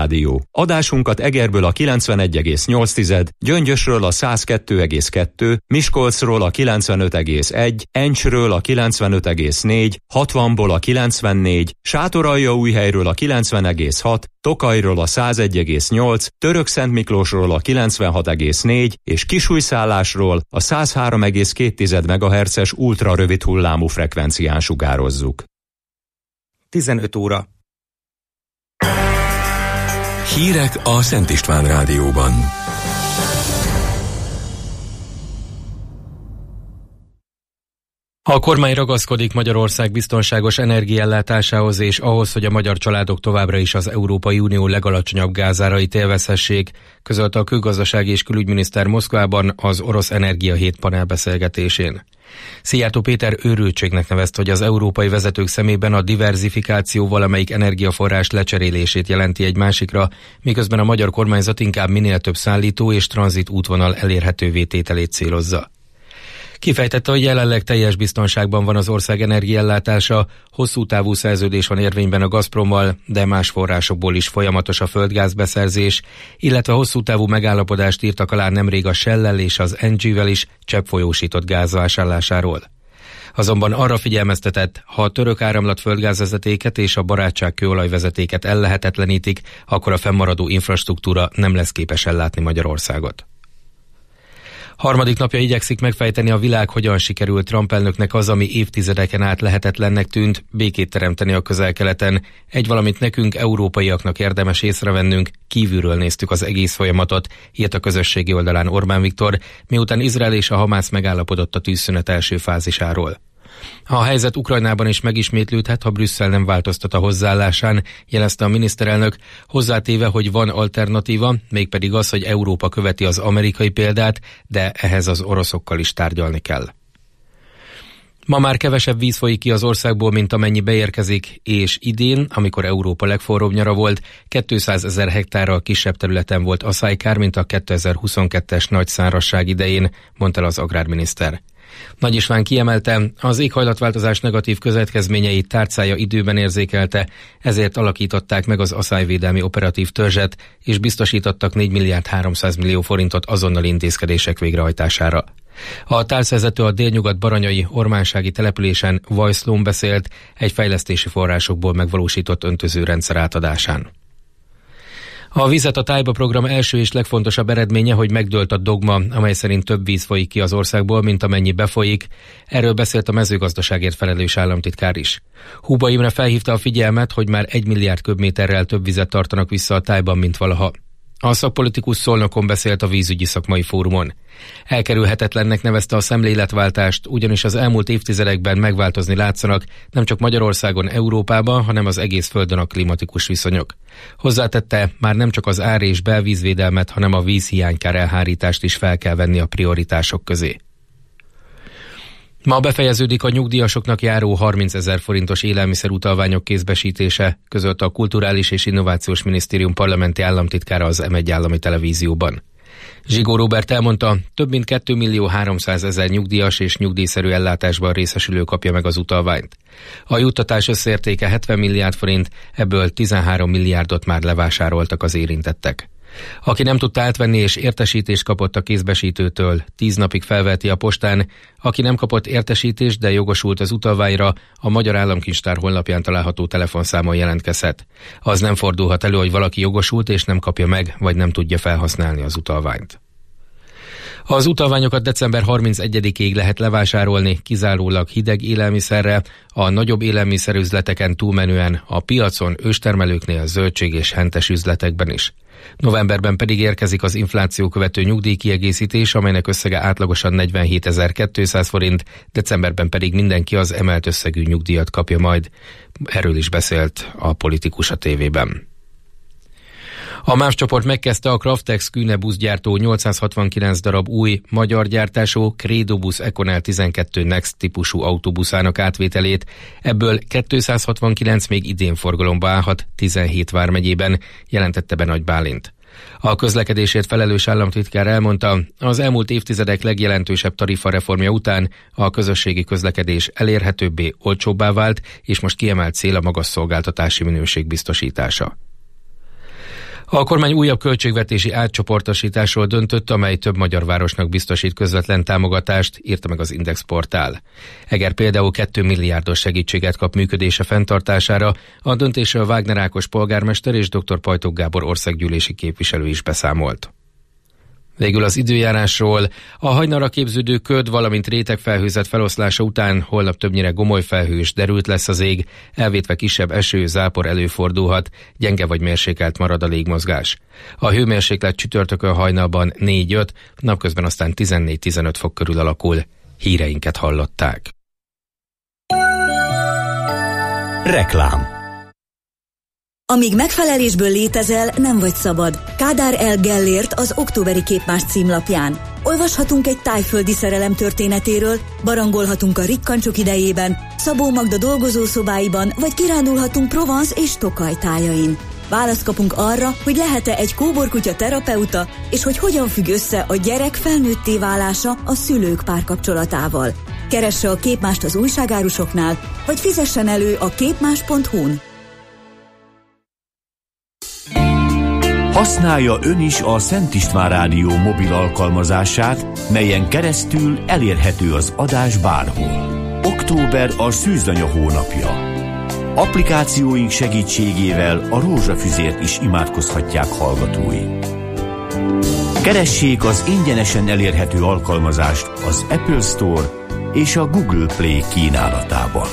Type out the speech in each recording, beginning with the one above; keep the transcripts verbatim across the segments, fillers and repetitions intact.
Rádió. Adásunkat Egerből a kilencvenegy egész nyolc, Gyöngyösről a száz kettő egész kettő, Miskolcról a kilencvenöt egész egy, Encsről a kilencvenöt egész négy, hatvanból a kilencvennégy, Sátoraljaújhelyről a kilencven egész hat, Tokajról a száz egy egész nyolc, Törökszentmiklósról a kilencvenhat egész négy és Kisújszállásról a száz három egész két megahertzes ultra rövid hullámú frekvencián sugározzuk. tizenöt óra. Hírek a Szent István Rádióban. A kormány ragaszkodik Magyarország biztonságos energiaellátásához és ahhoz, hogy a magyar családok továbbra is az Európai Unió legalacsonyabb gázárait élvezhessék, közölte a külgazdasági és külügyminiszter Moszkvában az Orosz Energia Hét panelbeszélgetésén. Szijjártó Péter őrültségnek nevezte, hogy az európai vezetők szemében a diverzifikáció valamelyik energiaforrás lecserélését jelenti egy másikra, miközben a magyar kormányzat inkább minél több szállító és tranzit útvonal elérhetővé tételét célozza. Kifejtette, hogy jelenleg teljes biztonságban van az ország energiaellátása, hosszú távú szerződés van érvényben a Gazprommal, de más forrásokból is folyamatos a földgázbeszerzés, illetve hosszú távú megállapodást írtak alá nemrég a Shell-lel és az en gé-vel is cseppfolyósított gázvásárlásáról. Azonban arra figyelmeztetett, ha a török áramlat földgázvezetéket és a barátság kőolajvezetéket ellehetetlenítik, akkor a fennmaradó infrastruktúra nem lesz képes ellátni Magyarországot. Harmadik napja igyekszik megfejteni a világ, hogyan sikerült Trump elnöknek az, ami évtizedeken át lehetetlennek tűnt, békét teremteni a Közel-Keleten. Egy valamit nekünk, európaiaknak érdemes észrevennünk, kívülről néztük az egész folyamatot, írt a közösségi oldalán Orbán Viktor, miután Izrael és a Hamász megállapodott a tűzszünet első fázisáról. A helyzet Ukrajnában is megismétlődhet, ha Brüsszel nem változtat a hozzáállásán, jelezte a miniszterelnök, hozzátéve, hogy van alternatíva, mégpedig az, hogy Európa követi az amerikai példát, de ehhez az oroszokkal is tárgyalni kell. Ma már kevesebb víz folyik ki az országból, mint amennyi beérkezik, és idén, amikor Európa legforróbb nyara volt, kétszázezer hektárral kisebb területen volt asszálykár, mint a kétezer-huszonkettes nagy szárazság idején, mondta el az agrárminiszter. Nagy István kiemelte, az éghajlatváltozás negatív következményeit tárcája időben érzékelte, ezért alakították meg az aszályvédelmi operatív törzset, és biztosítottak négy milliárd háromszáz millió forintot azonnali intézkedések végrehajtására. A tárcvezető a délnyugat baranyai ormánsági településen Vajszlón beszélt egy fejlesztési forrásokból megvalósított öntözőrendszer átadásán. A Vizet a tájba program első és legfontosabb eredménye, hogy megdőlt a dogma, amely szerint több víz folyik ki az országból, mint amennyi befolyik. Erről beszélt a mezőgazdaságért felelős államtitkár is. Huba Imre felhívta a figyelmet, hogy már egy milliárd köbméterrel több vizet tartanak vissza a tájban, mint valaha. A szakpolitikus Szolnokon beszélt a vízügyi szakmai fórumon. Elkerülhetetlennek nevezte a szemléletváltást, ugyanis az elmúlt évtizedekben megváltozni látszanak nem csak Magyarországon, Európában, hanem az egész földön a klimatikus viszonyok. Hozzátette, már nem csak az ár- és belvízvédelmet, hanem a vízhiánykár elhárítást is fel kell venni a prioritások közé. Ma befejeződik a nyugdíjasoknak járó harmincezer forintos élelmiszerutalványok kézbesítése, közölte a Kulturális és Innovációs Minisztérium parlamenti államtitkára az em egy állami televízióban. Zsigó Róbert elmondta, több mint két millió háromszázezer nyugdíjas és nyugdíjszerű ellátásban részesülő kapja meg az utalványt. A juttatás összértéke hetven milliárd forint, ebből tizenhárom milliárdot már levásároltak az érintettek. Aki nem tudta átvenni és értesítést kapott a kézbesítőtől, tíz napig felveheti a postán, aki nem kapott értesítést, de jogosult az utalványra, a Magyar Államkincstár honlapján található telefonszámon jelentkezhet. Az nem fordulhat elő, hogy valaki jogosult és nem kapja meg, vagy nem tudja felhasználni az utalványt. Az utalványokat december harmincegyedikéig lehet levásárolni, kizárólag hideg élelmiszerre, a nagyobb élelmiszerüzleteken túlmenően a piacon, őstermelőknél, zöldség és hentes üzletekben is. Novemberben pedig érkezik az infláció követő nyugdíjkiegészítés, amelynek összege átlagosan negyvenhétezer-kétszáz forint, decemberben pedig mindenki az emelt összegű nyugdíjat kapja majd. Erről is beszélt a politikus a tévében. A MÁV csoport megkezdte a Craftex Kühne buszgyártó nyolcszázhatvankilenc darab új, magyar gyártású Credo Bus Econel tizenkettő Next típusú autóbuszának átvételét, ebből kétszázhatvankilenc még idén forgalomba állhat tizenhét vármegyében, jelentette be Nagy Bálint. A közlekedésért felelős államtitkár elmondta, az elmúlt évtizedek legjelentősebb tarifareformja után a közösségi közlekedés elérhetőbbé, olcsóbbá vált, és most kiemelt cél a magas szolgáltatási minőség biztosítása. A kormány újabb költségvetési átcsoportosításról döntött, amely több magyar városnak biztosít közvetlen támogatást, írta meg az Index portál. Eger például két milliárdos segítséget kap működése fenntartására, a döntésről Wagner Ákos polgármester és dr. Pajtok Gábor országgyűlési képviselő is beszámolt. Végül az időjárásról. A hajnalra képződő köd, valamint rétegfelhőzet feloszlása után holnap többnyire gomoly felhő és derült lesz az ég, elvétve kisebb eső, zápor előfordulhat, gyenge vagy mérsékelt marad a légmozgás. A hőmérséklet csütörtökön hajnalban négy-öt, napközben aztán tizennégy-tizenöt fok körül alakul. Híreinket hallották. Reklám. Amíg megfelelésből létezel, nem vagy szabad. Kádár L. Gellért az októberi Képmás címlapján. Olvashatunk egy tájföldi szerelem történetéről, barangolhatunk a rikkancsok idejében, Szabó Magda dolgozószobáiban, vagy kirándulhatunk Provence és Tokaj tájain. Választ kapunk arra, hogy lehet-e egy kóborkutya terapeuta, és hogy hogyan függ össze a gyerek felnőtté válása a szülők párkapcsolatával. Keresse a Képmást az újságárusoknál, vagy fizessen elő a képmás pont hu-n. Használja ön is a Szent István Rádió mobil alkalmazását, melyen keresztül elérhető az adás bárhol. Október a szűzanya hónapja. Applikációink segítségével a rózsafüzért is imádkozhatják hallgatóink. Keressék az ingyenesen elérhető alkalmazást az Apple Store és a Google Play kínálatában.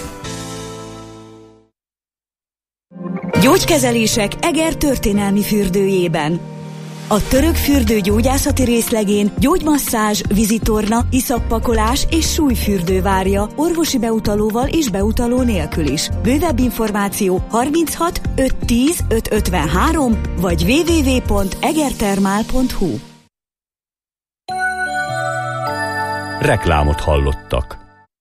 Gyógykezelések Eger történelmi fürdőjében. A török fürdő gyógyászati részlegén gyógymasszázs, vízitorna, iszappakolás és súlyfürdő várja orvosi beutalóval és beutaló nélkül is. Bővebb információ harminchat ötszáz tíz ötszázötvenhárom vagy double-u double-u double-u pont egertermál pont hu. Reklámot hallottak.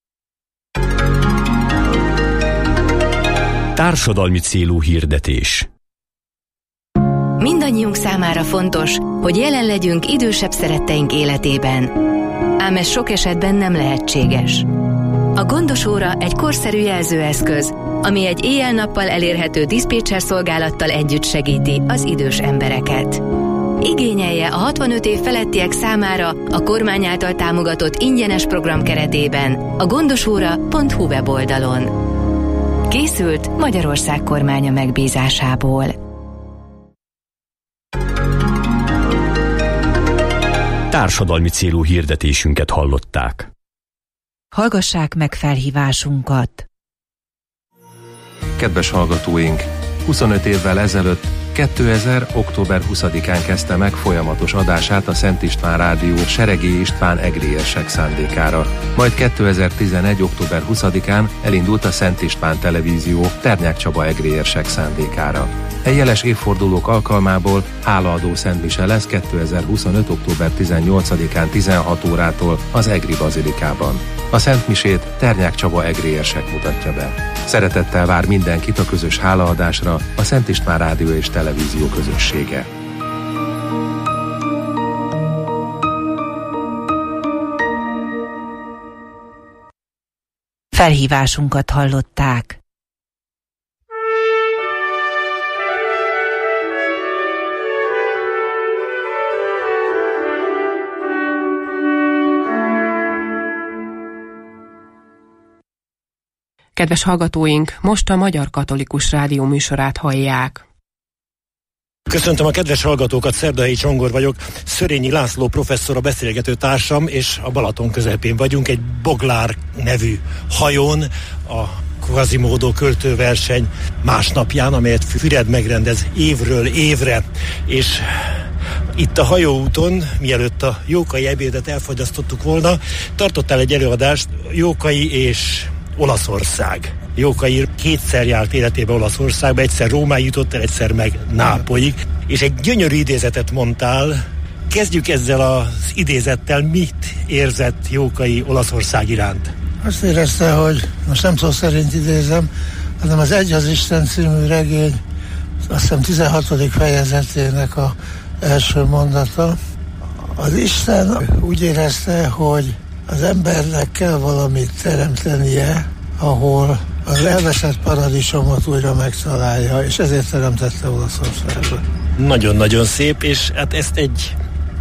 Társadalmi célú hirdetés. Mindannyiunk számára fontos, hogy jelen legyünk idősebb szeretteink életében. Ám ez sok esetben nem lehetséges. A Gondos Óra egy korszerű jelzőeszköz, ami egy éjjel-nappal elérhető diszpécser szolgálattal együtt segíti az idős embereket. Igényelje a hatvanöt év felettiek számára a kormány által támogatott ingyenes program keretében a gondosóra pont hu weboldalon. Készült Magyarország kormánya megbízásából. Társadalmi célú hirdetésünket hallották. Hallgassák meg felhívásunkat! Kedves hallgatóink! huszonöt évvel ezelőtt, kétezer. október huszadikán kezdte meg folyamatos adását a Szent István Rádió Seregély István egrérsek szándékára. Majd kétezer-tizenegy. október huszadikán elindult a Szent István Televízió Ternyák Csaba egrérsek szándékára. E jeles évfordulók alkalmából hálaadó szentmise lesz kétezer-huszonöt. október tizennyolcadikán tizenhat órától az Egri Bazilikában. A szentmisét Ternyák Csaba egrérsek mutatja be. Szeretettel vár mindenkit a közös hálaadásra a Szent István Rádió és Televízió közössége. Felhívásunkat hallották. Kedves hallgatóink, most a Magyar Katolikus Rádió műsorát hallják. Köszöntöm a kedves hallgatókat, Szerdai Csongor vagyok, Szörényi László professzor a beszélgető társam, és a Balaton közepén vagyunk, egy Boglár nevű hajón, a Quasimodo költőverseny másnapján, amelyet Füred megrendez évről évre, és itt a hajóúton, mielőtt a Jókai ebédet elfogyasztottuk volna, tartottál egy előadást Jókai és Olaszország. Jókai kétszer járt életébe Olaszországba, egyszer Rómáig jutott el, egyszer meg Nápolyig, és egy gyönyörű idézetet mondtál. Kezdjük ezzel az idézettel, mit érzett Jókai Olaszország iránt? Azt érezte, hogy most nem szó szerint idézem, hanem az Egy az Isten című regény, azt hiszem tizenhatodik fejezetének a első mondata. Az Isten úgy érezte, hogy az embernek kell valamit teremtenie, ahol az elveszett paradicsomot újra megtalálja, és ezért teremtette Olaszországot. Nagyon-nagyon szép, és hát ezt egy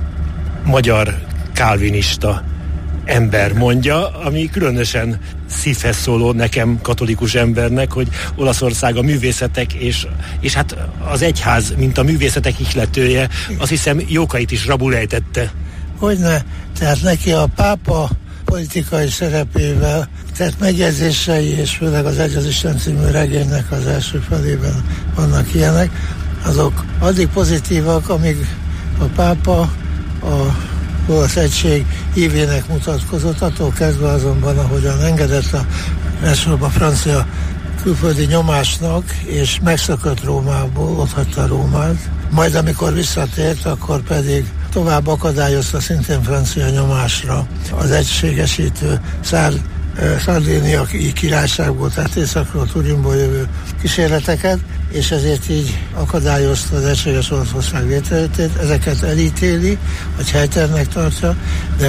magyar kálvinista ember mondja, ami különösen szívhez szóló nekem, katolikus embernek, hogy Olaszország a művészetek és, és hát az egyház, mint a művészetek ihletője, azt hiszem Jókait is rabul ejtette. Hogyne, tehát neki a pápa politikai szerepével, tehát megjegyzései, és főleg az Egy az Isten című regénynek az első felében vannak ilyenek, azok addig pozitívak, amíg a pápa a olasz egység hívének mutatkozott, attól kezdve azonban, ahogyan engedett a elsőbb a francia külföldi nyomásnak, és megszökött Rómából, otthagyta Rómát, majd amikor visszatért, akkor pedig tovább akadályozta szintén francia nyomásra az egységesítő szár, Szardénia királyságból, tehát északról, Turinból jövő kísérleteket, és ezért így akadályozta az egységes Olaszország létrejöttét. Ezeket elítéli, vagy helytelennek tartja, de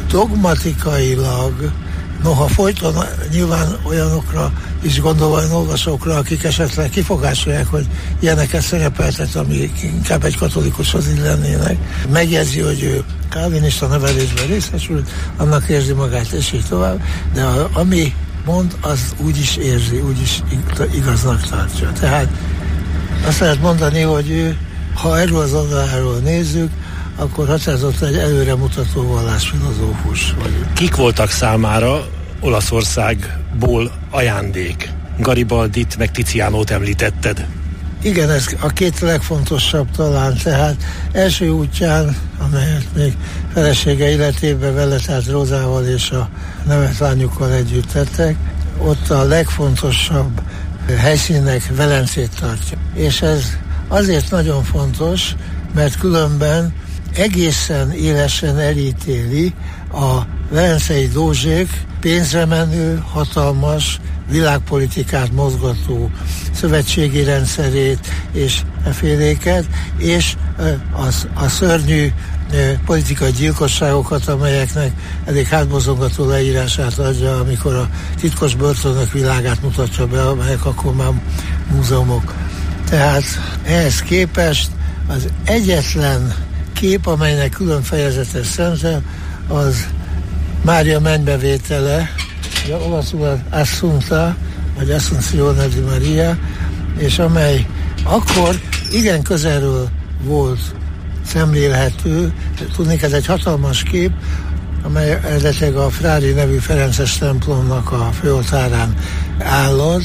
dogmatikailag, noha folyton nyilván olyanokra is gondolva, olyan olvasókra, akik esetleg kifogásolják, hogy ilyeneket szerepeltet, amik inkább egy katolikushoz illennének, megjegyzi, hogy ő kálvinista nevelésben részesült, annak érzi magát, és így tovább, de a, ami mond, az úgy is érzi, úgy is igaznak tartja. Tehát azt lehet mondani, hogy ő, ha erről az oldaláról nézzük, akkor határozottan egy előremutató vallásfilozófus vagyunk. Kik voltak számára Olaszországból ajándék? Garibaldit, meg Tizianót említetted. Igen, ez a két legfontosabb talán, tehát első útján, amelyet még felesége életében vele, tehát Rózával és a nevet lányukkal együtt tettek, ott a legfontosabb helyszínnek Velencét tartja. És ez azért nagyon fontos, mert különben egészen élesen elítéli a velencei dózsék pénzre menő, hatalmas, világpolitikát mozgató szövetségi rendszerét és eféléket, és a, a szörnyű politikai gyilkosságokat, amelyeknek elég hátbozongató leírását adja, amikor a titkos börtönök világát mutatja be, amelyek akkor már múzeumok. Tehát ehhez képest az egyetlen kép, amelynek külön fejezetes szentel, az Mária mennybevétele, ugye olaszul Assunta, vagy Assunzione di Maria, és amely akkor igen közelről volt szemlélhető. Tudnék, ez egy hatalmas kép, amely eredetileg a Frari nevű ferences templomnak a főoltárán áll,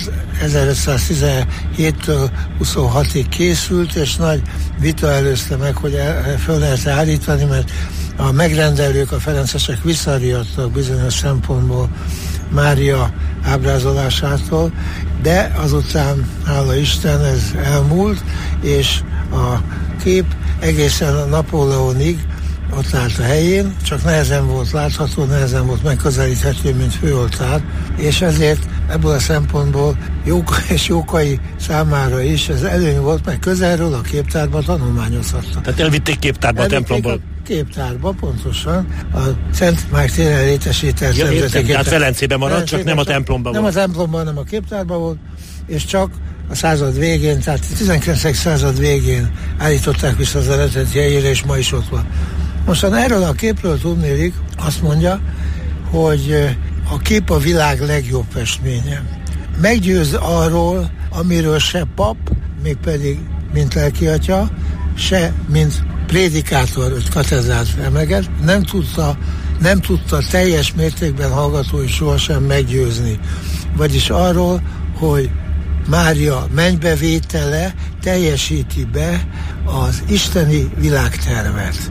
ezerötszáztizenhéttől huszonhatig készült, és nagy vita előzte meg, hogy föl lehet állítani, mert a megrendelők, a ferencesek visszariadtak bizonyos szempontból Mária ábrázolásától, de azután, hála Isten, ez elmúlt, és a kép egészen a Napóleonig ott állt a helyén, csak nehezen volt látható, nehezen volt megközelíthető, mint főoltár, és ezért ebből a szempontból Jóka és Jókai számára is ez előny volt, mert közelről a képtárba tanulmányozhatta. Tehát elvitték képtárba elvitték a templomból? A képtárba, pontosan. A Szent Márk téren létesített ja, értem, tehát Velencében maradt, csak nem a templomban nem volt. Nem a templomban, hanem a képtárban volt, és csak a század végén, tehát a tizenkilencedik század végén állították vissza az eredeti helyére, és ma is ott van. Mostan erről a képről tudnélik, azt mondja, hogy a kép a világ legjobb festménye. Meggyőz arról, amiről se pap, mégpedig mint lelkiatya, se mint prédikátor, vagy katedrát emleget, nem tudta, nem tudta teljes mértékben hallgatói sohasem meggyőzni. Vagyis arról, hogy Mária mennybevétele teljesíti be az isteni világtervet.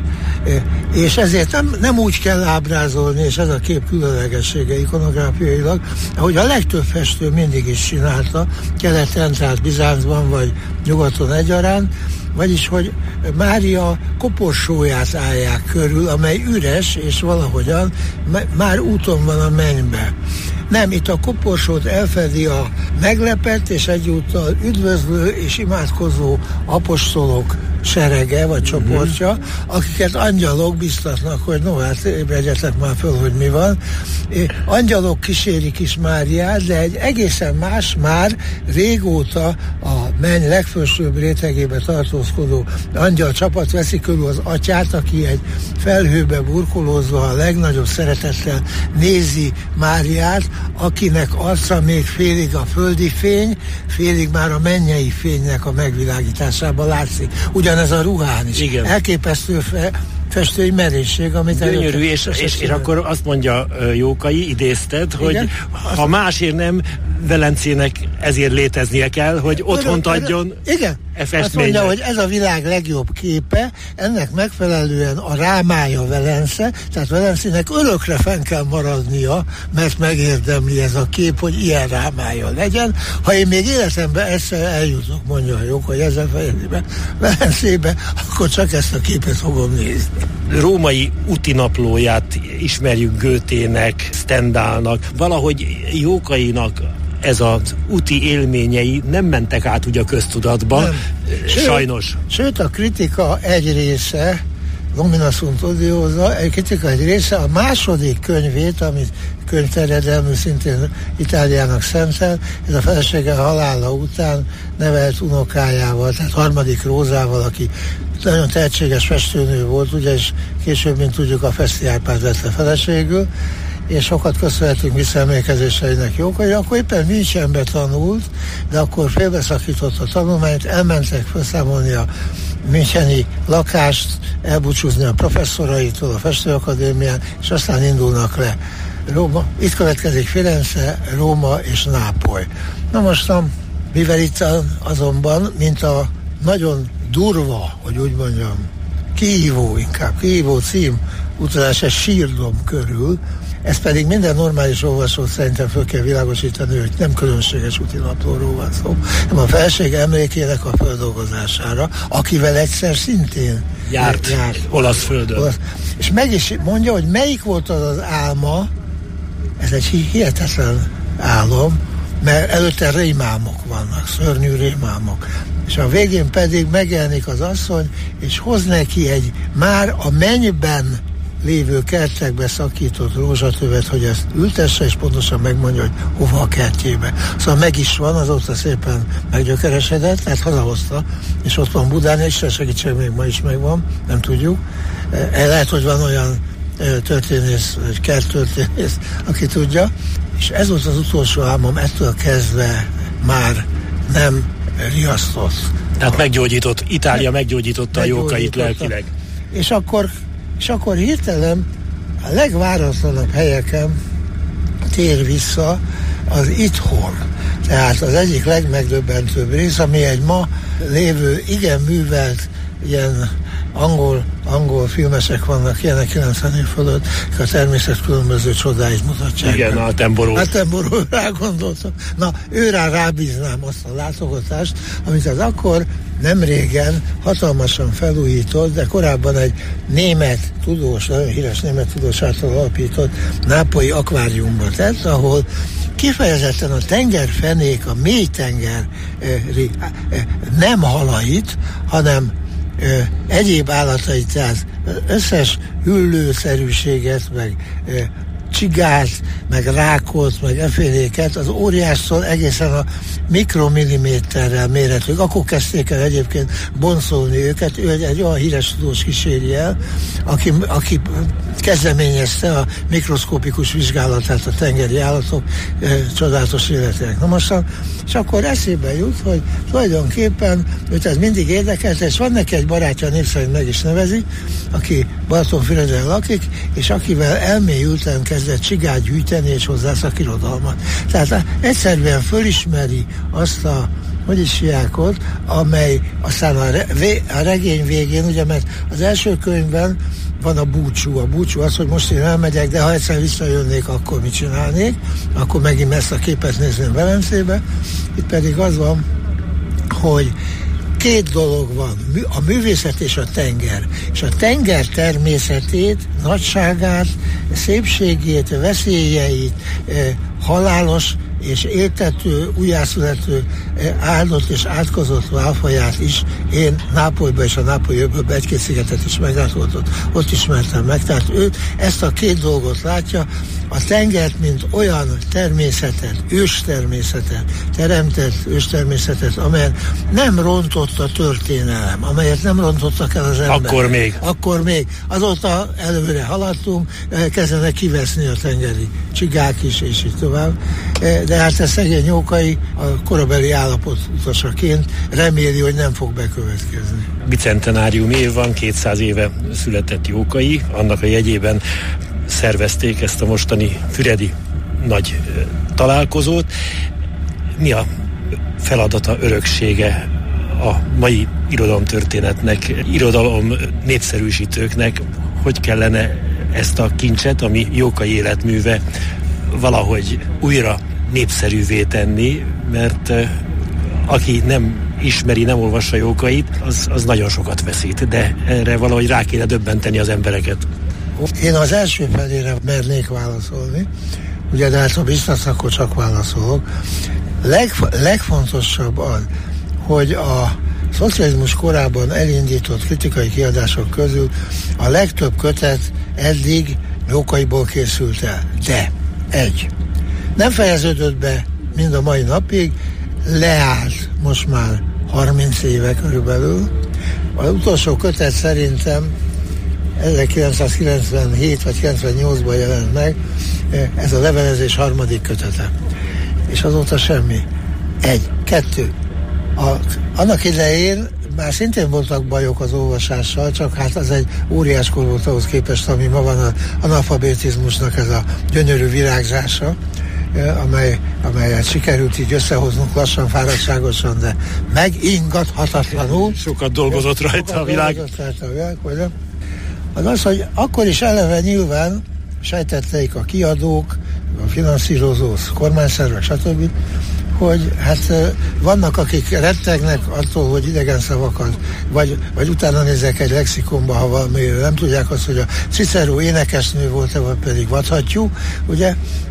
És ezért nem, nem úgy kell ábrázolni, és ez a kép különlegessége ikonográfiailag, ahogy a legtöbb festő mindig is csinálta, keleten, tehát Bizáncban vagy nyugaton egyaránt, vagyis, hogy Mária koporsóját állják körül, amely üres, és valahogyan már úton van a mennybe. Nem, itt a koporsót elfedi a meglepett, és egyúttal üdvözlő és imádkozó apostolok serege, vagy csoportja, mm-hmm. akiket angyalok biztatnak, hogy no, hát ébredjetek már föl, hogy mi van. Angyalok kísérik is Máriát, de egy egészen más, már régóta a menny legfelsőbb rétegébe tartózkodó angyal csapat veszi körül az atyát, aki egy felhőbe burkolózva a legnagyobb szeretettel nézi Máriát, akinek arca még félig a földi fény, félig már a mennyei fénynek a megvilágításában látszik. Ugyanez a ruhán is. Igen. Elképesztő fe, festői merészség, amit gyönyörű, és, és, és, és akkor azt mondja Jókai, idézted, hogy igen? ha azt másért nem, Velencének ezért léteznie kell, hogy otthont adjon. Igen, azt mondja, hogy ez a világ legjobb képe, ennek megfelelően a Rámája Velence, tehát Velencének örökre fenn kell maradnia, mert megérdemli ez a kép, hogy ilyen Rámája legyen. Ha én még életemben egyszer eljutok, mondja a Jókai, ezen fejezében Velencébe, akkor csak ezt a képet fogom nézni. Római útinaplóját ismerjük Goethének, Stendhalnak, valahogy Jókainak ez az úti élményei nem mentek át ugye a köztudatba, nem. Sőt, sajnos. Sőt, a kritika egy része, Nomina sunt odiosa, egy kritika egy része a második könyvét, amit könyvterjedelmű szintén Itáliának szentel, ez a felesége halála után nevelt unokájával, tehát harmadik Rózával, aki nagyon tehetséges festőnő volt, ugye, és később, mint tudjuk, a Feszti Árpád vette feleségül, és sokat köszönhetünk visszaemlékezéseinek Jókai, akkor éppen Münchenbe tanult, de akkor félbeszakított a tanulmányt, elmentek felszámolni a müncheni lakást, elbúcsúzni a professzoraitól a Festőakadémián, és aztán indulnak le Róma. Itt következik Firenze, Róma és Nápoly. Na mostan, mivel itt azonban, mint a nagyon durva, hogy úgy mondjam, kihívó, inkább kihívó cím utazás egy sírdom körül, ez pedig minden normális olvasó szerintem föl kell világosítani, hogy nem különbséges útinaplóról van szó, hanem a felség emlékének a földolgozására, akivel egyszer szintén járt, járt olasz földön. Olasz. És meg is mondja, hogy melyik volt az az álma, ez egy hihetetlen álom, mert előtte rémámok vannak, szörnyű rémámok. És a végén pedig megjelenik az asszony, és hoz neki egy már a mennyben lévő kertekbe szakított rózsatövet, hogy ezt ültesse, és pontosan megmondja, hogy hova a kertjébe. Szóval meg is van, azóta szépen meggyökeresedett, tehát hazahozta, és ott van Budán, és segítség még ma is megvan, nem tudjuk. Lehet, hogy van olyan történész, vagy kerttörténész, aki tudja, és ez volt az utolsó álmom, ettől kezdve már nem riasztott. Tehát meggyógyított, Itália meggyógyította a Jókait lelkileg. És akkor És akkor hirtelen a legváratlanabb helyeken tér vissza az itthon. Tehát az egyik legmegdöbbentőbb rész, ami egy ma lévő, igen művelt, ilyen angol, angol filmesek vannak, ilyenek kilencven év fölött, a természet különböző csodáit mutatják. Igen, a Temboró. A Temboró, rá gondoltam. Na, őrá rábíznám azt a látogatást, amit az akkor nem régen hatalmasan felújított, de korábban egy német tudós, nagyon híres német tudós által alapított nápolyi akváriumba tett, ahol kifejezetten a tengerfenék, a mélytenger nem halait, hanem Ö, egyéb állatait, tehát összes hüllőszerűséget, meg ö, csigát, meg rákot, meg eféléket, az óriástól egészen a mikromilliméterrel méretük. Akkor kezdték el egyébként boncolni őket. Ő egy, egy olyan híres tudós kíséri el, aki, aki kezdeményezte a mikroszkópikus vizsgálatát a tengeri állatok e, csodálatos életének. Na mostan, és akkor eszébe jut, hogy tulajdonképpen őt ez mindig érdekelt, és van neki egy barátja, népszerint meg is nevezi, aki Balatonfüreden lakik, és akivel elmélyülten kezdett csigát gyűjteni és hozzá szakirodalmat. Tehát egyszerűen fölismeri azt a, hogy is hívják ott, amely aztán a, re, a regény végén, ugye, mert az első könyvben van a búcsú. A búcsú az, hogy most én elmegyek, de ha egyszer visszajönnék, akkor mit csinálnék? Akkor megint ezt a képet nézném Velencébe. Itt pedig az van, hogy két dolog van, a művészet és a tenger. És a tenger természetét, nagyságát, szépségét, veszélyeit, halálos és éltető, újjászülető, áldott és átkozott válfaját is én Nápolyba és a Nápolyi öbölbe egy-két szigetet is meglátogatott, ott ismertem meg. Tehát ő ezt a két dolgot látja, a tengert, mint olyan természetet, őstermészetet, teremtett őstermészetet, amelyen nem rontott a történelem, amelyet nem rontottak el az emberek. Akkor még. Akkor még. Azóta előre haladtunk, kezdenek kiveszni a tengeri csigák is, és így tovább. De hát ez szegény Jókai a korabeli állapot utasaként reméli, hogy nem fog bekövetkezni. Bicentenárium év van, kétszáz éve született Jókai, annak a jegyében szervezték ezt a mostani füredi nagy találkozót. Mi a feladata, öröksége a mai irodalomtörténetnek, irodalom népszerűsítőknek? Hogy kellene ezt a kincset, ami Jókai életműve, valahogy újra népszerűvé tenni, mert aki nem ismeri, nem olvassa Jókait, az, az nagyon sokat veszít, de erre valahogy rá kéne döbbenteni az embereket. Én az első felére mernék válaszolni, ugye, de hát ha biztos, akkor csak válaszolok. Leg, legfontosabb az, hogy a szocializmus korában elindított kritikai kiadások közül a legtöbb kötet eddig Jókaiból készült el. De egy, nem fejeződött be mind a mai napig, leállt most már harminc éve körülbelül. Az utolsó kötet szerintem ezerkilencszázkilencvenhét vagy kilencvennyolcban jelent meg, ez a levelezés harmadik kötete. És azóta semmi. Egy, kettő. A, annak idején már szintén voltak bajok az olvasással, csak hát az egy óriás kor volt ahhoz képest, ami ma van az analfabetizmusnak ez a gyönyörű virágzása, amely, amelyet sikerült így összehoznunk lassan, fáradtságosan, de megingathatatlanul. Sokat dolgozott rajta sokat a világ. Dolgozott rajta a világ, vagy nem? Az az, hogy akkor is eleve nyilván sejtették a kiadók, a finanszírozó kormányszervek, stb., hogy hát vannak, akik rettegnek attól, hogy idegen szavakat, vagy, vagy utána nézek egy lexikonba, ha valami, nem tudják azt, hogy a Cicero énekesnő volt-e, vagy pedig vadhattyú, ugye,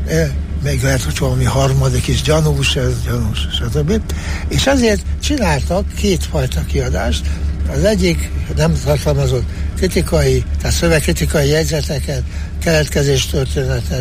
még lehet, hogy valami harmadik is gyanús, ez gyanús, stb. És ezért csináltak kétfajta kiadást. Az egyik nem tartalmazott kritikai, tehát szövegkritikai jegyzeteket, keletkezés történetet,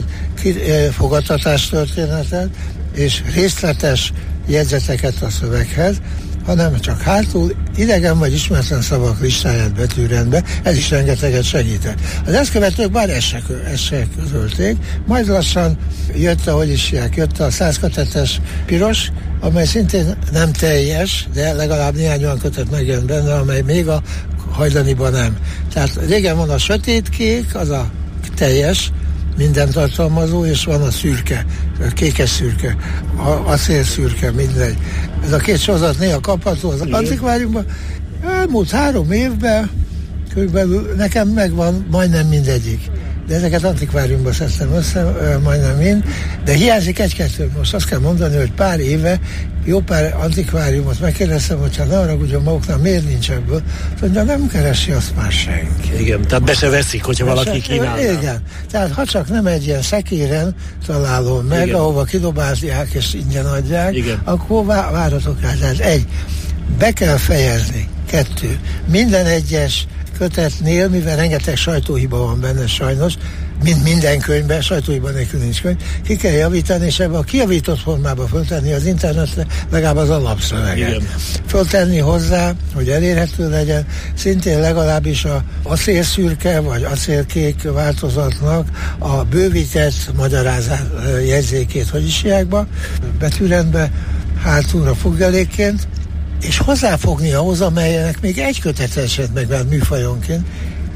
fogadtatás történetet, és részletes jegyzeteket a szöveghez, hanem csak hátul idegen vagy ismeretlen szavak listáját betűrendbe, ez is rengeteget segített. Az ezt követők bár ezt se, ezt se közölték, majd lassan jött, ahogy is hívják, jött a száz kötetes piros, amely szintén nem teljes, de legalább néhány olyan kötet megjelent benne, amely még a hajdaniban nem. Tehát régen van a sötétkék, az a teljes, minden tartalmazó, és van a szürke, a kékes szürke, a acél szürke, mindegy. Ez a két sorozat néha kapható az antikváriumban. Elmúlt három évben körülbelül nekem megvan majdnem mindegyik. De ezeket antikváriumban szedtem össze, majdnem mind, de hiányzik egy-kettő. Most azt kell mondani, hogy pár éve jó pár antikváriumot megkérdeztem, hogyha ne haragudjon maguknál, miért nincs ebből. Mondja, nem keresi azt már senki. Igen, tehát be se veszik, hogyha be valaki kínálná. Igen, tehát ha csak nem egy ilyen szekéren találom meg, igen, ahova kidobálják és ingyen adják, igen, akkor vá- váratok rá. Tehát egy, be kell fejezni. Kettő, minden egyes kötetnél, mivel rengeteg sajtóhiba van benne sajnos, mint minden könyvben, sajtóhiba nélkül nincs könyv, ki kell javítani, és ebbe a kijavított formába föltenni az internetre legalább az alapszöveget. Igen. Föltenni hozzá, hogy elérhető legyen, szintén legalábbis a acélszürke vagy acélkék változatnak a bővített magyarázat jegyzékét, hogy is hívják be, betűrendbe, hátulra fogyalékként, és hozzáfogni ahhoz, amelyenek még egy kötet esett meg, mert műfajonként.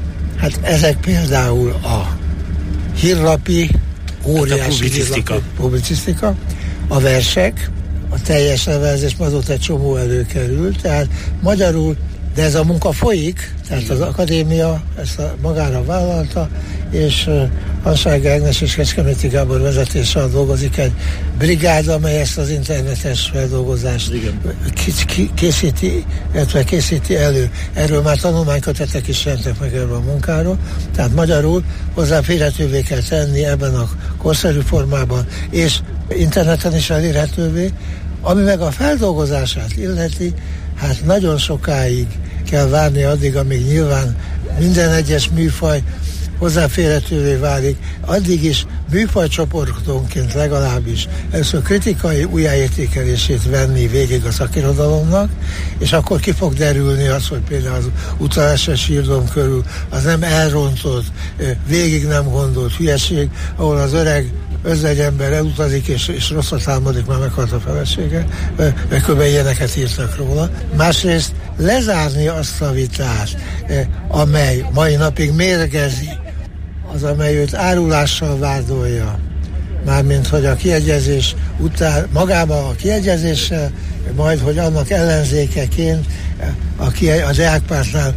Hát ezek például a hírlapi, óriási hát a publicisztika. Hírlapi, publicisztika, a versek, a teljes levelezés, azóta egy csomó előkerült, tehát magyarul, de ez a munka folyik, tehát az akadémia ezt a, magára vállalta, és uh, Hansági Ágnes és Kecskeméti Gábor vezetéssel dolgozik egy brigád, amely ezt az internetes feldolgozást ki, ki, készíti, illetve készíti elő. Erről már tanulmánykötetek is jelentek meg erről a munkáról, tehát magyarul hozzáférhetővé kell tenni ebben a korszerű formában, és interneten is elérhetővé. Ami meg a feldolgozását illeti, hát nagyon sokáig kell várni addig, amíg nyilván minden egyes műfaj hozzáférhetővé válik, addig is műfajcsoportonként legalábbis először kritikai újjáértékelését venni végig a szakirodalomnak, és akkor ki fog derülni az, hogy például az utalásos sírdom körül az nem elrontott, végig nem gondolt hülyeség, ahol az öreg özvegyember elutazik és, és rosszat álmodik, már meghalt a felesége, mert kb. Ilyeneket írtak róla. Másrészt lezárni azt a vitát, amely mai napig mérgezi, az, amely őt árulással vádolja, mármint, hogy a kiegyezés után, magába a kiegyezéssel, majd, hogy annak ellenzékeként a, a Deák-pártnál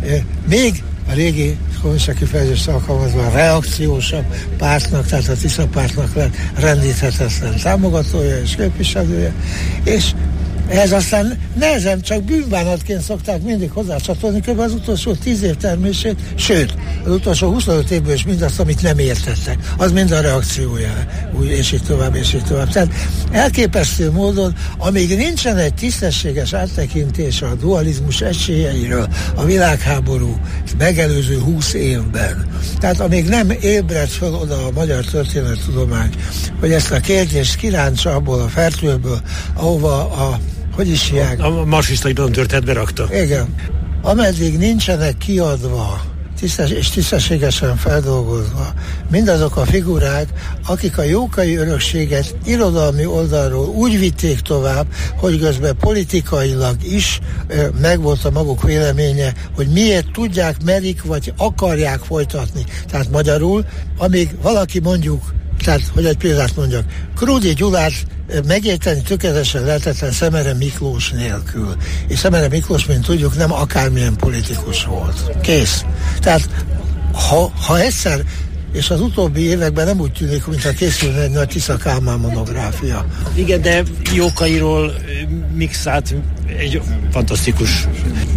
még a régi kommunista kifejezést alkalmazva a reakciósabb pártnak, tehát a Tisza pártnak lett rendíthetetlen támogatója és képviselője, és ehhez aztán nehezen, csak bűnbánatként szokták mindig hozzácsatolni kb. Az utolsó tíz év termését, sőt, az utolsó huszonöt évből is mindazt, amit nem értettek. Az mind a reakciója, úgy, és így tovább, és így tovább. Tehát elképesztő módon, amíg nincsen egy tisztességes áttekintés a dualizmus esélyeiről a világháború megelőző húsz évben, tehát amíg nem ébredt fel oda a magyar történettudomány, hogy ezt a kérdést kirántsa abból a fertőből, ahova a hogy is hívják? A marxista irodalomtörténet berakta. Igen. Ameddig nincsenek kiadva tisztes, és tisztességesen feldolgozva mindazok a figurák, akik a jókai örökséget irodalmi oldalról úgy vitték tovább, hogy közben politikailag is ö, megvolt a maguk véleménye, hogy miért tudják, merik, vagy akarják folytatni. Tehát magyarul, amíg valaki mondjuk, tehát, hogy egy példát mondjak, Krúdi Gyulát megérteni tökéletesen lehetetlen Szemere Miklós nélkül. És Szemere Miklós, mint tudjuk, nem akármilyen politikus volt. Kész. Tehát, ha, ha egyszer, és az utóbbi években nem úgy tűnik, mintha készülne egy nagy Tisza Kálmán monográfia. Igen, de Jókairól Mikszát egy fantasztikus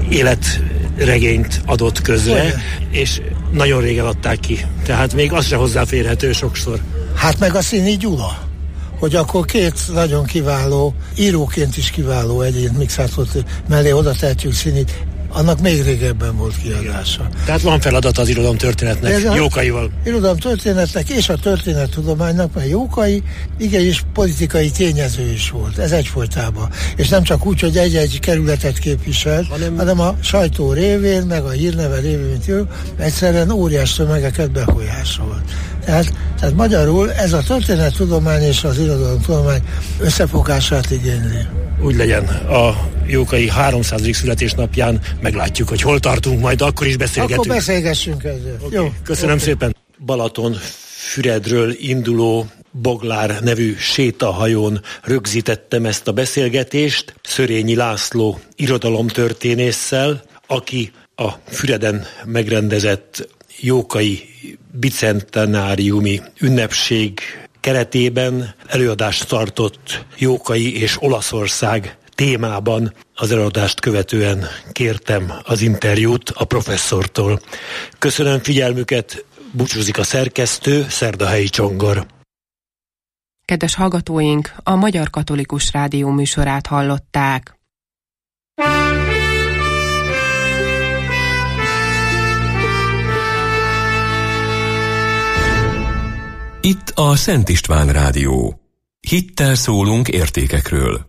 életregényt adott közre, olyan, és nagyon régen adták ki. Tehát még az se hozzáférhető sokszor. Hát meg a Színi Gyula, hogy akkor két nagyon kiváló, íróként is kiváló egyént Mikszátot mellé oda tehetjük Színit, annak még régebben volt kiadása. Tehát van feladat az irodalomtörténetnek, Jókaival. Irodalomtörténetnek és a történettudománynak, mert Jókai igenis politikai tényező is volt. Ez egyfolytában. És nem csak úgy, hogy egy-egy kerületet képviselt, hanem, hanem a sajtó révén, meg a hírneve révén, mint jó, egyszerűen óriás tömegeket befolyásolt. Tehát, tehát magyarul ez a történettudomány és az irodalomtudomány összefogását igényli. Úgy legyen. A Jókai háromszázadik születésnapján meglátjuk, hogy hol tartunk, majd akkor is beszélgetünk. Akkor beszélgessünk ezzel. Okay. Jó. Köszönöm okay. szépen. Balatonfüredről induló Boglár nevű sétahajón rögzítettem ezt a beszélgetést Szörényi László irodalomtörténésszel, aki a Füreden megrendezett Jókai bicentenáriumi ünnepség keretében előadást tartott Jókai és Olaszország témában. Az előadást követően kértem az interjút a professzortól. Köszönöm figyelmüket, búcsúzik a szerkesztő, Szerdahelyi Csongor. Kedves hallgatóink, a Magyar Katolikus Rádió műsorát hallották. Itt a Szent István Rádió. Hittel szólunk értékekről.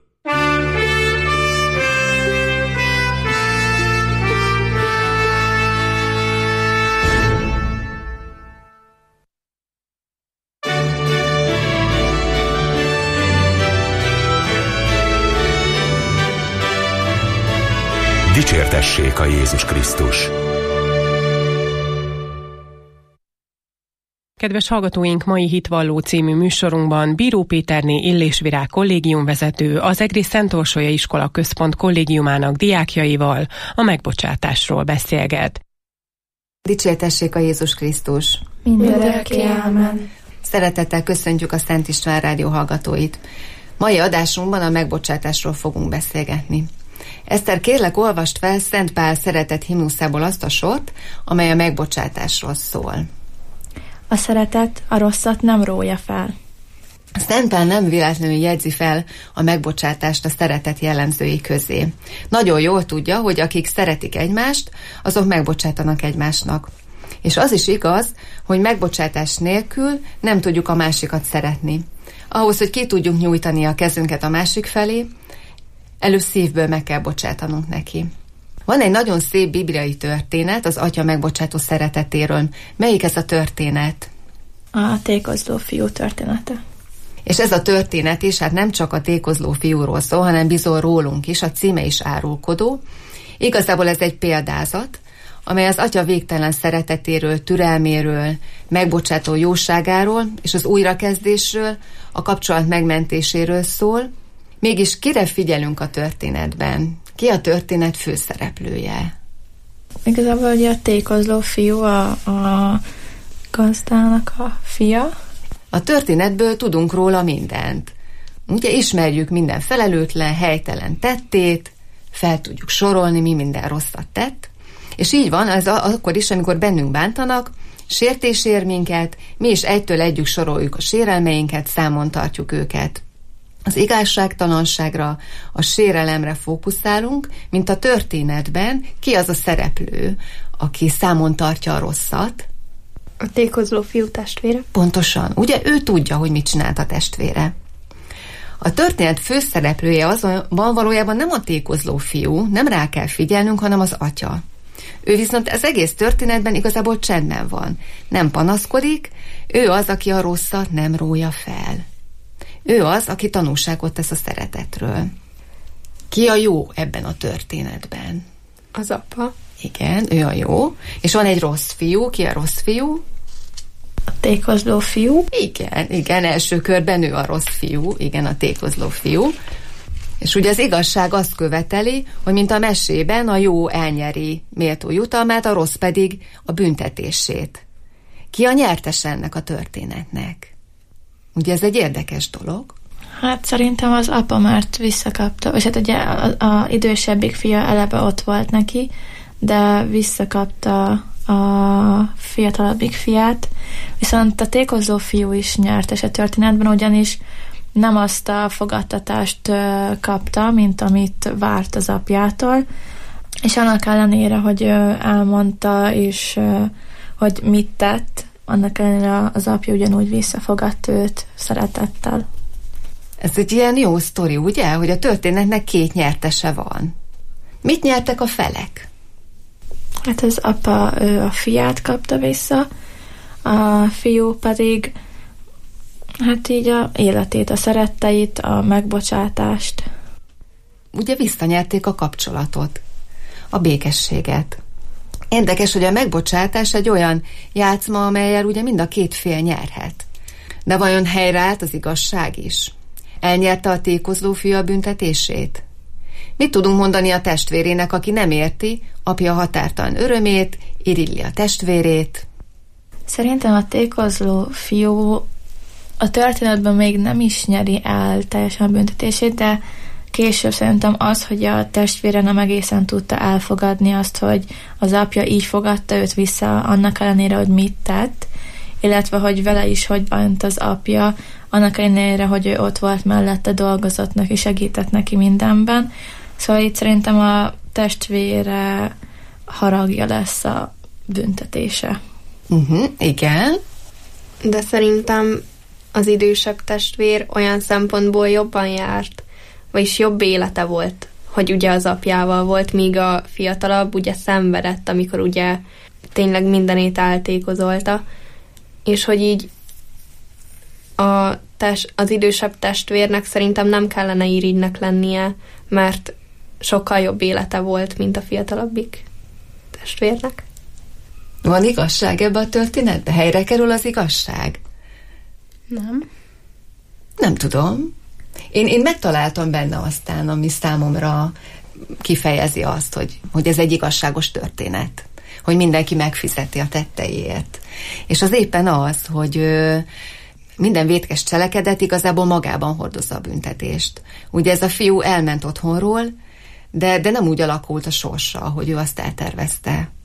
Dicsértessék a Jézus Krisztus! Kedves hallgatóink, mai Hitvalló című műsorunkban Bíró Péterné Illésvirág kollégiumvezető az Egri Szent Orsolya Iskola Központ kollégiumának diákjaival a megbocsátásról beszélget. Dicsértessék a Jézus Krisztus! Mindörökké, ámen! Szeretettel köszöntjük a Szent István Rádió hallgatóit. Mai adásunkban a megbocsátásról fogunk beszélgetni. Eszter, kérlek, olvast fel Szent Pál szeretet himnuszából azt a sort, amely a megbocsátásról szól. A szeretet a rosszat nem rója fel. Szent Pál nem véletlenül jegyzi fel a megbocsátást a szeretet jellemzői közé. Nagyon jól tudja, hogy akik szeretik egymást, azok megbocsátanak egymásnak. És az is igaz, hogy megbocsátás nélkül nem tudjuk a másikat szeretni. Ahhoz, hogy ki tudjuk nyújtani a kezünket a másik felé, előbb szívből meg kell bocsátanunk neki. Van egy nagyon szép bibliai történet az atya megbocsátó szeretetéről. Melyik ez a történet? A tékozló fiú története. És ez a történet is, hát nem csak a tékozló fiúról szól, hanem bizony rólunk is, a címe is árulkodó. Igazából ez egy példázat, amely az atya végtelen szeretetéről, türelméről, megbocsátó jóságáról és az újrakezdésről, a kapcsolat megmentéséről szól. Mégis kire figyelünk a történetben? Ki a történet főszereplője? Igazából ugye a tékozló fiú a, a gazdának a fia. A történetből tudunk róla mindent. Ugye ismerjük minden felelőtlen, helytelen tettét, fel tudjuk sorolni, mi minden rosszat tett, és így van, ez a, akkor is, amikor bennünk bántanak, sértés ér minket, mi is egytől együk soroljuk a sérelmeinket, számon tartjuk őket. Az igazságtalanságra, a sérelemre fókuszálunk, mint a történetben, ki az a szereplő, aki számon tartja a rosszat. A tékozló fiú testvére. Pontosan. Ugye ő tudja, hogy mit csinált a testvére. A történet főszereplője azonban valójában nem a tékozló fiú, nem rá kell figyelnünk, hanem az atya. Ő viszont az egész történetben igazából csendben van. Nem panaszkodik, ő az, aki a rosszat nem rója fel. Ő az, aki tanúságot tesz a szeretetről. Ki a jó ebben a történetben? Az apa. Igen, ő a jó. És van egy rossz fiú. Ki a rossz fiú? A tékozló fiú. Igen, igen, első körben ő a rossz fiú. Igen, a tékozló fiú. És ugye az igazság azt követeli, hogy mint a mesében a jó elnyeri méltó jutalmát, a rossz pedig a büntetését. Ki a nyertes ennek a történetnek? Ugye ez egy érdekes dolog. Hát szerintem az apa, mert visszakapta, és hát ugye a, a idősebbik fia eleve ott volt neki, de visszakapta a fiatalabbik fiát, viszont a tékozló fiú is nyertes a történetben, ugyanis nem azt a fogadtatást kapta, mint amit várt az apjától, és annak ellenére, hogy elmondta, és hogy mit tett, annak ellenére az apja ugyanúgy visszafogadta őt szeretettel. Ez egy ilyen jó sztori, ugye? Hogy a történetnek két nyertese van. Mit nyertek a felek? Hát az apa ő a fiát kapta vissza, a fiú pedig hát így a életét, a szeretteit, a megbocsátást. Ugye visszanyerték a kapcsolatot, a békességet. Érdekes, hogy a megbocsátás egy olyan játszma, amellyel ugye mind a két fél nyerhet. De vajon helyreállt az igazság is? Elnyerte a tékozló fiú a büntetését? Mit tudunk mondani a testvérének, aki nem érti apja határtalan örömét, irilli a testvérét? Szerintem a tékozló fiú a történetben még nem is nyeri el teljesen a büntetését, de később szerintem az, hogy a testvére nem egészen tudta elfogadni azt, hogy az apja így fogadta őt vissza, annak ellenére, hogy mit tett, illetve hogy vele is hogy bánt az apja, annak ellenére, hogy ő ott volt mellette, dolgozott neki, segített neki mindenben. Szóval itt szerintem a testvére haragja lesz a büntetése. Uh-huh, igen. De szerintem az idősebb testvér olyan szempontból jobban járt, vagyis jobb élete volt, hogy ugye az apjával volt, míg a fiatalabb ugye szenvedett, amikor ugye tényleg mindenét eltékozolta, és hogy így a test, az idősebb testvérnek szerintem nem kellene irigynek lennie, mert sokkal jobb élete volt, mint a fiatalabbik testvérnek. Van igazság ebbe a történetbe? Helyre kerül az igazság? Nem. Nem tudom. Én, én megtaláltam benne aztán, ami számomra kifejezi azt, hogy, hogy ez egy igazságos történet. Hogy mindenki megfizeti a tetteiért. És az éppen az, hogy ö, minden vétkes cselekedet igazából magában hordozza a büntetést. Ugye ez a fiú elment otthonról, de, de nem úgy alakult a sorsa, hogy ő azt eltervezte.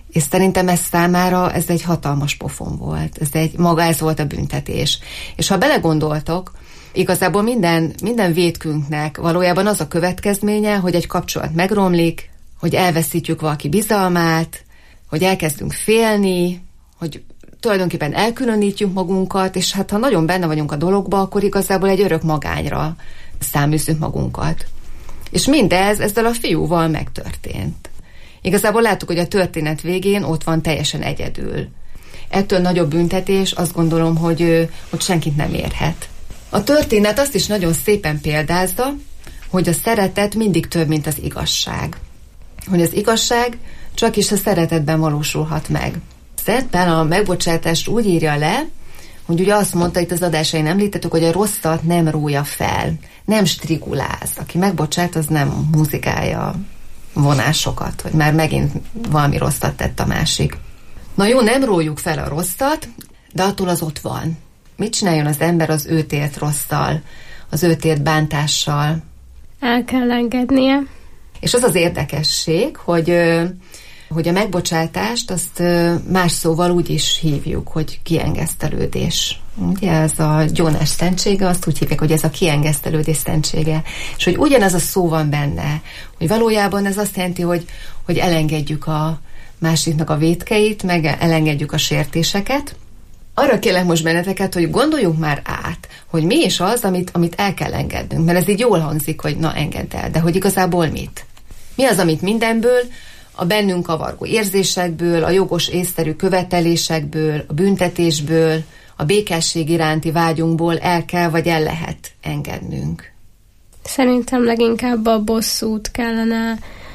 És szerintem ez számára ez egy hatalmas pofon volt. Ez egy, maga ez volt a büntetés. És ha belegondoltok, igazából minden, minden vétkünknek valójában az a következménye, hogy egy kapcsolat megromlik, hogy elveszítjük valaki bizalmát, hogy elkezdünk félni, hogy tulajdonképpen elkülönítjük magunkat, és hát ha nagyon benne vagyunk a dologba, akkor igazából egy örök magányra száműzzük magunkat. És mindez ezzel a fiúval megtörtént. Igazából láttuk, hogy a történet végén ott van teljesen egyedül. Ettől nagyobb büntetés azt gondolom, hogy, hogy senkit nem érhet. A történet azt is nagyon szépen példázza, hogy a szeretet mindig több, mint az igazság. Hogy az igazság csak is a szeretetben valósulhat meg. Szent Pál a megbocsátást úgy írja le, hogy ugye azt mondta, itt az adásain említettük, hogy a rosszat nem rója fel, nem striguláz. Aki megbocsát, az nem muzikálja vonásokat, hogy már megint valami rosszat tett a másik. Na jó, nem rójuk fel a rosszat, de attól az ott van. Mit csináljon az ember az őt ért rosszal, az őt ért bántással? El kell engednie. És az az érdekesség, hogy, hogy a megbocsátást azt más szóval úgy is hívjuk, hogy kiengesztelődés. Ugye ez a gyónás szentsége, azt úgy hívják, hogy ez a kiengesztelődés szentsége. És hogy ugyanez a szó van benne, hogy valójában ez azt jelenti, hogy, hogy elengedjük a másiknak a vétkeit, meg elengedjük a sértéseket. Arra kérlek most benneteket, hogy gondoljuk már át, hogy mi is az, amit, amit el kell engednünk. Mert ez így jól hangzik, hogy na, engedd el, de hogy igazából mit? Mi az, amit mindenből, a bennünk kavargó érzésekből, a jogos észszerű követelésekből, a büntetésből, a békesség iránti vágyunkból el kell, vagy el lehet engednünk? Szerintem leginkább a bosszút kellene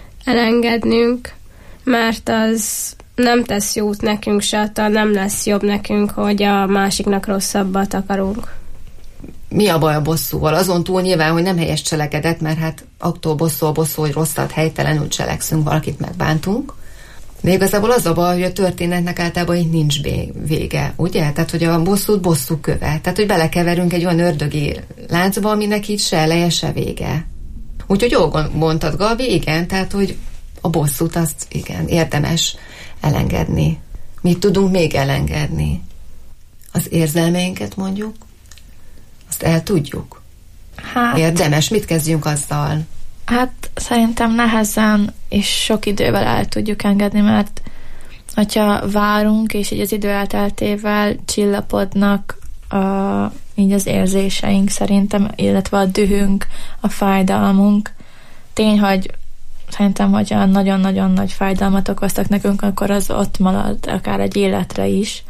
elengednünk, mert az nem tesz jót nekünk, se attól nem lesz jobb nekünk, hogy a másiknak rosszabbat akarunk. Mi a baj a bosszúval? Azon túl nyilván, hogy nem helyes cselekedet, mert hát attól bosszúval bosszú, hogy rosszat helytelenül cselekszünk, valakit megbántunk. De igazából az a baj, hogy a történetnek általában így nincs vége, ugye? Tehát, hogy a bosszút bosszú köve. Tehát, hogy belekeverünk egy olyan ördögi láncba, aminek így se eleje, se vége. Úgyhogy jól mondtad, Gabi, igen, tehát, hogy a bosszút azt igen, érdemes elengedni. Mit tudunk még elengedni? Az érzelmeinket mondjuk? Azt el tudjuk? Hát, érdemes, mit kezdjünk azzal? Hát szerintem nehezen és sok idővel el tudjuk engedni, mert hogyha várunk, és így az idő elteltével csillapodnak a, így az érzéseink szerintem, illetve a dühünk, a fájdalmunk. Tény, hogy szerintem, hogyha nagyon-nagyon nagy fájdalmat okoztak nekünk, akkor az ott marad, akár egy életre is.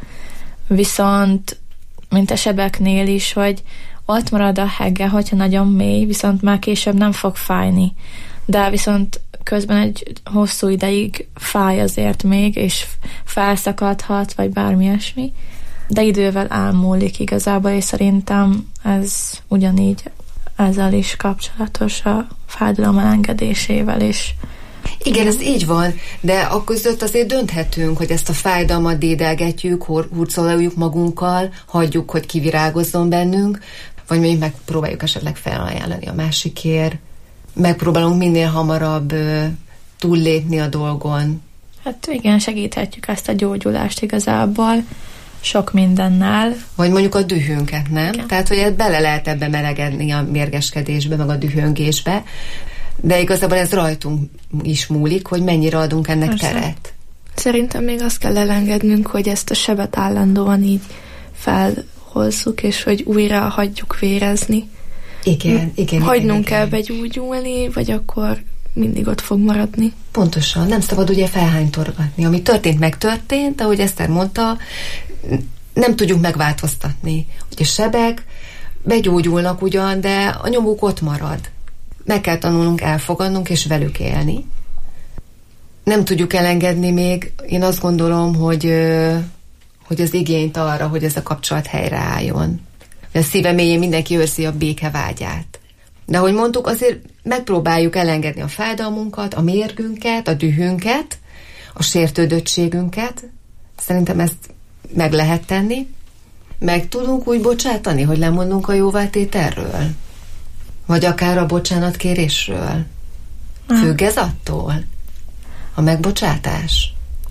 Viszont, mint a sebeknél is, hogy ott marad a hegge, hogyha nagyon mély, viszont már később nem fog fájni. De viszont közben egy hosszú ideig fáj azért még, és felszakadhat, vagy bármi ilyesmi. De idővel elmúlik igazából, és szerintem ez ugyanígy ezzel is kapcsolatos a fájdalom elengedésével is. Igen, ez így van, de akközött azért dönthetünk, hogy ezt a fájdalmat dédelgetjük, hurcoljuk magunkkal, hagyjuk, hogy kivirágozzon bennünk, vagy mondjuk megpróbáljuk esetleg felajánlani a másikért, megpróbálunk minél hamarabb uh, túllépni a dolgon. Hát igen, segíthetjük ezt a gyógyulást igazából sok mindennel. Vagy mondjuk a dühünket, nem? Igen. Tehát, hogy bele lehet ebbe melegedni a mérgeskedésbe, meg a dühöngésbe, de igazából ez rajtunk is múlik, hogy mennyire adunk ennek Persze. teret. Szerintem még azt kell elengednünk, hogy ezt a sebet állandóan így felhozzuk, és hogy újra hagyjuk vérezni. Igen, igen. Hagynunk igen, kell begyógyulni, vagy akkor mindig ott fog maradni. Pontosan, nem szabad ugye felhánytorgatni. Ami történt, megtörtént, ahogy Eszter mondta, nem tudjuk megváltoztatni. Ugye sebek begyógyulnak ugyan, de a nyomuk ott marad. Meg kell tanulnunk elfogadnunk és velük élni. Nem tudjuk elengedni még, én azt gondolom, hogy, hogy az igényt arra, hogy ez a kapcsolat helyreálljon. A szíve mélyén mindenki őrzi a béke vágyát. De ahogy mondtuk, azért megpróbáljuk elengedni a fájdalmunkat, a mérgünket, a dühünket, a sértődöttségünket. Szerintem ezt meg lehet tenni. Meg tudunk úgy bocsátani, hogy lemondunk a jóvátételről? Vagy akár a bocsánatkérésről? Függ ez attól? A megbocsátás?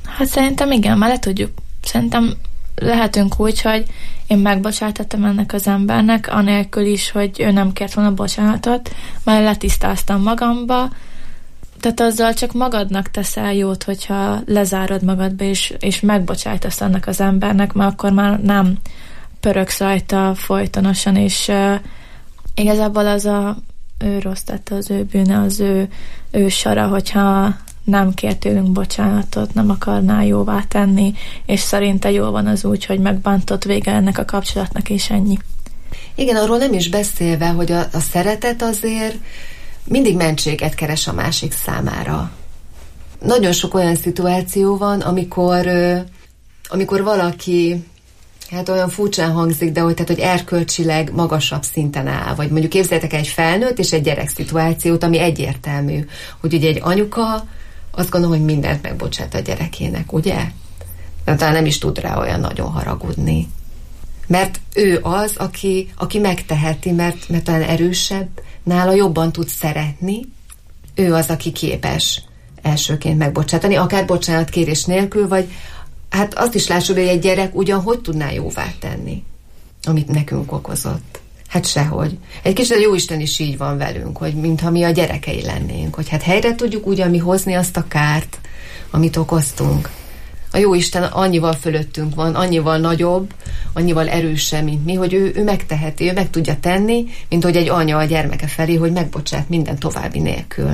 Hát szerintem igen, már le tudjuk. Szerintem lehetünk úgy, hogy én megbocsátottam ennek az embernek, anélkül is, hogy ő nem kért volna bocsánatot, már letisztáztam magamba, tehát azzal csak magadnak teszel jót, hogyha lezárod magadba, és, és megbocsájtasz annak az embernek, mert akkor már nem pöröksz rajta folytonosan, és uh, igazából az a ő rossz tette, az ő bűne, az ő, ő sara, hogyha nem kér tőlünk bocsánatot, nem akarná jóvá tenni, és szerinte jó van az úgy, hogy megbántott, vége ennek a kapcsolatnak, és ennyi. Igen, arról nem is beszélve, hogy a, a szeretet azért mindig mentséget keres a másik számára. Nagyon sok olyan szituáció van, amikor, amikor valaki, hát olyan furcsán hangzik, de hogy, tehát, hogy erkölcsileg magasabb szinten áll, vagy mondjuk képzeljétek egy felnőtt és egy gyerek szituációt, ami egyértelmű, hogy ugye egy anyuka azt gondolom, hogy mindent megbocsát a gyerekének, ugye? De talán nem is tud rá olyan nagyon haragudni. Mert ő az, aki, aki megteheti, mert, mert talán erősebb, nála jobban tud szeretni, ő az, aki képes elsőként megbocsátani, akár bocsánatkérés nélkül, vagy hát azt is lássuk, hogy egy gyerek ugyan hogy tudná jóvá tenni, amit nekünk okozott. Hát sehogy. Egy kicsit a Jóisten is így van velünk, hogy mintha mi a gyerekei lennénk, hogy hát helyre tudjuk ugyan mi hozni azt a kárt, amit okoztunk. A Jóisten annyival fölöttünk van, annyival nagyobb, annyival erősebb, mint mi, hogy ő, ő megteheti, ő meg tudja tenni, mint hogy egy anya a gyermeke felé, hogy megbocsát minden további nélkül.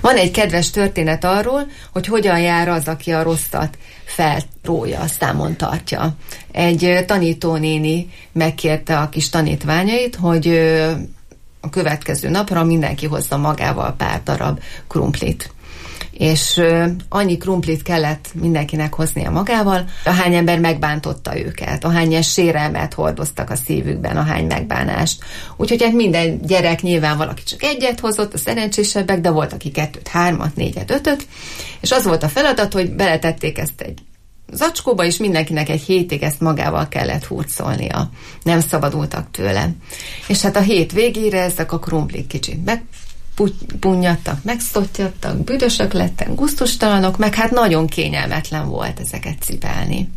Van egy kedves történet arról, hogy hogyan jár az, aki a rosszat felrója, számon tartja. Egy tanítónéni megkérte a kis tanítványait, hogy a következő napra mindenki hozza magával pár darab krumplit. És annyi krumplit kellett mindenkinek hoznia magával, ahány ember megbántotta őket, ahány sérelmet hordoztak a szívükben, ahány megbánást. Úgyhogy hát minden gyerek nyilván valaki csak egyet hozott, a szerencsésebbek, de volt, aki kettőt, hármat, négyet, ötöt, és az volt a feladat, hogy beletették ezt egy zacskóba, és mindenkinek egy hétig ezt magával kellett hurcolnia. Nem szabadultak tőle. És hát a hét végére ezek a krumplik kicsit meg punnyadtak, megszottyadtak, büdösök lettek, gusztustalanok, meg hát nagyon kényelmetlen volt ezeket cipelni.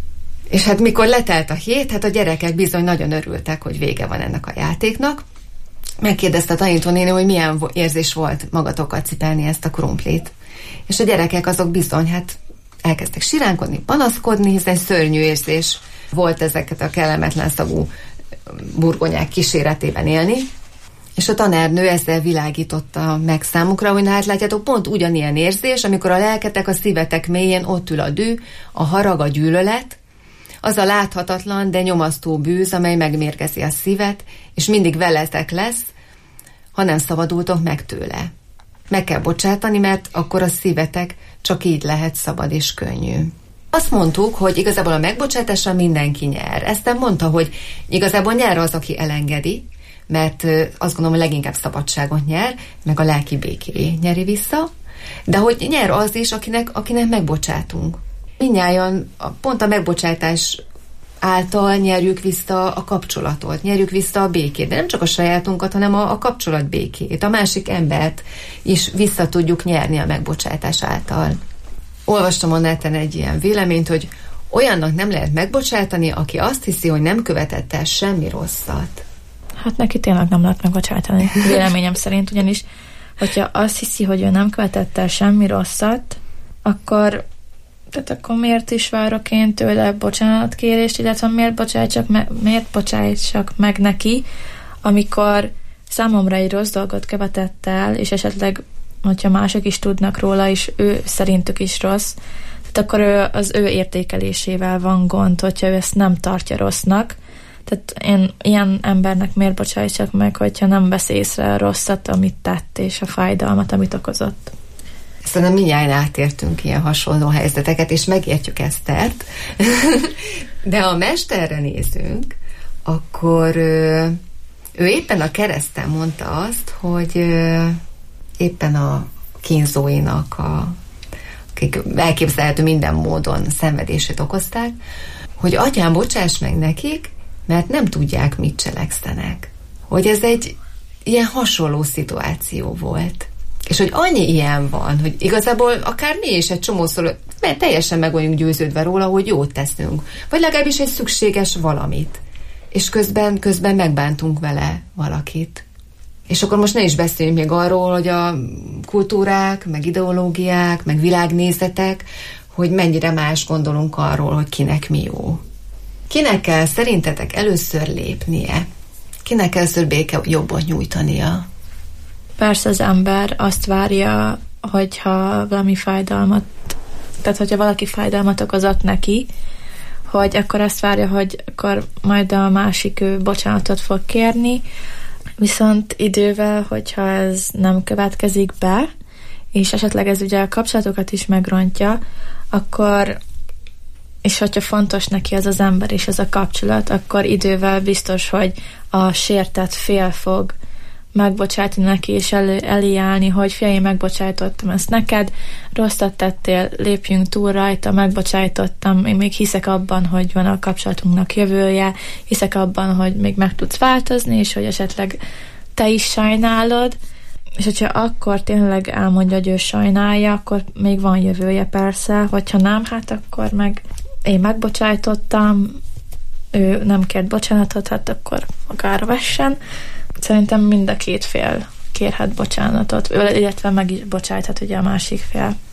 És hát mikor letelt a hét, hát a gyerekek bizony nagyon örültek, hogy vége van ennek a játéknak. Megkérdezte a tanítónéni, hogy milyen érzés volt magatokkal cipelni ezt a krumplit. És a gyerekek azok bizony, hát elkezdtek siránkodni, panaszkodni, hiszen szörnyű érzés volt ezeket a kellemetlen szagú burgonyák kíséretében élni. És a tanárnő ezzel világította meg számukra, hogy na hát látjátok, pont ugyanilyen érzés, amikor a lelketek, a szívetek mélyén ott ül a dű, a harag, a gyűlölet, az a láthatatlan, de nyomasztó bűz, amely megmérgezi a szívet, és mindig veletek lesz, ha nem szabadultok meg tőle. Meg kell bocsátani, mert akkor a szívetek csak így lehet szabad és könnyű. Azt mondtuk, hogy igazából a megbocsátással mindenki nyer. Ezt mondta, hogy igazából nyer az, aki elengedi, mert azt gondolom, hogy leginkább szabadságot nyer, meg a lelki béké nyeri vissza, de hogy nyer az is, akinek, akinek megbocsátunk. Mindnyájan pont a megbocsátás által nyerjük vissza a kapcsolatot, nyerjük vissza a békét, de nem csak a sajátunkat, hanem a, a kapcsolat békét, a másik embert is vissza tudjuk nyerni a megbocsátás által. Olvastam a neten egy ilyen véleményt, hogy olyannak nem lehet megbocsátani, aki azt hiszi, hogy nem követett el semmi rosszat. Hát neki tényleg nem lehet megbocsátani, véleményem szerint, ugyanis, hogyha azt hiszi, hogy ő nem követett el semmi rosszat, akkor, tehát akkor miért is várok én tőle bocsánatkérést, illetve miért bocsájtsak, me, miért bocsájtsak meg neki, amikor számomra egy rossz dolgot követett el, és esetleg, hogyha mások is tudnak róla, és ő szerintük is rossz, tehát akkor ő, az ő értékelésével van gond, hogyha ő ezt nem tartja rossznak. Tehát én ilyen embernek miért bocsájtsak meg, hogyha nem vesz észre a rosszat, amit tett, és a fájdalmat, amit okozott. Szerintem mindjárt átértünk ilyen hasonló helyzeteket, és megértjük Esztert. De ha a mesterre nézünk, akkor ő, ő éppen a kereszten mondta azt, hogy éppen a kínzóinak, a, akik elképzelhető minden módon szenvedését okozták, hogy atyám, bocsáss meg nekik, mert nem tudják, mit cselekszenek. Hogy ez egy ilyen hasonló szituáció volt. És hogy annyi ilyen van, hogy igazából akár mi is egy csomószor, mert teljesen meg vagyunk győződve róla, hogy jót teszünk. Vagy legalábbis egy szükséges valamit. És közben, közben megbántunk vele valakit. És akkor most ne is beszéljünk még arról, hogy a kultúrák, meg ideológiák, meg világnézetek, hogy mennyire más gondolunk arról, hogy kinek mi jó. Kinek kell szerintetek először lépnie? Kinek kell először béke jobban nyújtania? Persze az ember azt várja, hogyha valami fájdalmat, tehát hogyha valaki fájdalmat okozott neki, hogy akkor azt várja, hogy akkor majd a másik ő bocsánatot fog kérni, viszont idővel, hogyha ez nem következik be, és esetleg ez ugye a kapcsolatokat is megrontja, akkor, és hogyha fontos neki az az ember és az a kapcsolat, akkor idővel biztos, hogy a sértett fél fog megbocsátani neki, és elő, elé állni, hogy fiam, én megbocsájtottam ezt neked, rosszat tettél, lépjünk túl rajta, megbocsájtottam, én még hiszek abban, hogy van a kapcsolatunknak jövője, hiszek abban, hogy még meg tudsz változni, és hogy esetleg te is sajnálod, és hogyha akkor tényleg elmondja, hogy ő sajnálja, akkor még van jövője persze, hogyha nem, hát akkor meg én megbocsájtottam, ő nem kért bocsánatot, hát akkor magára vessen. Szerintem mind a két fél kérhet bocsánatot, illetve meg is bocsájthat ugye a másik fél.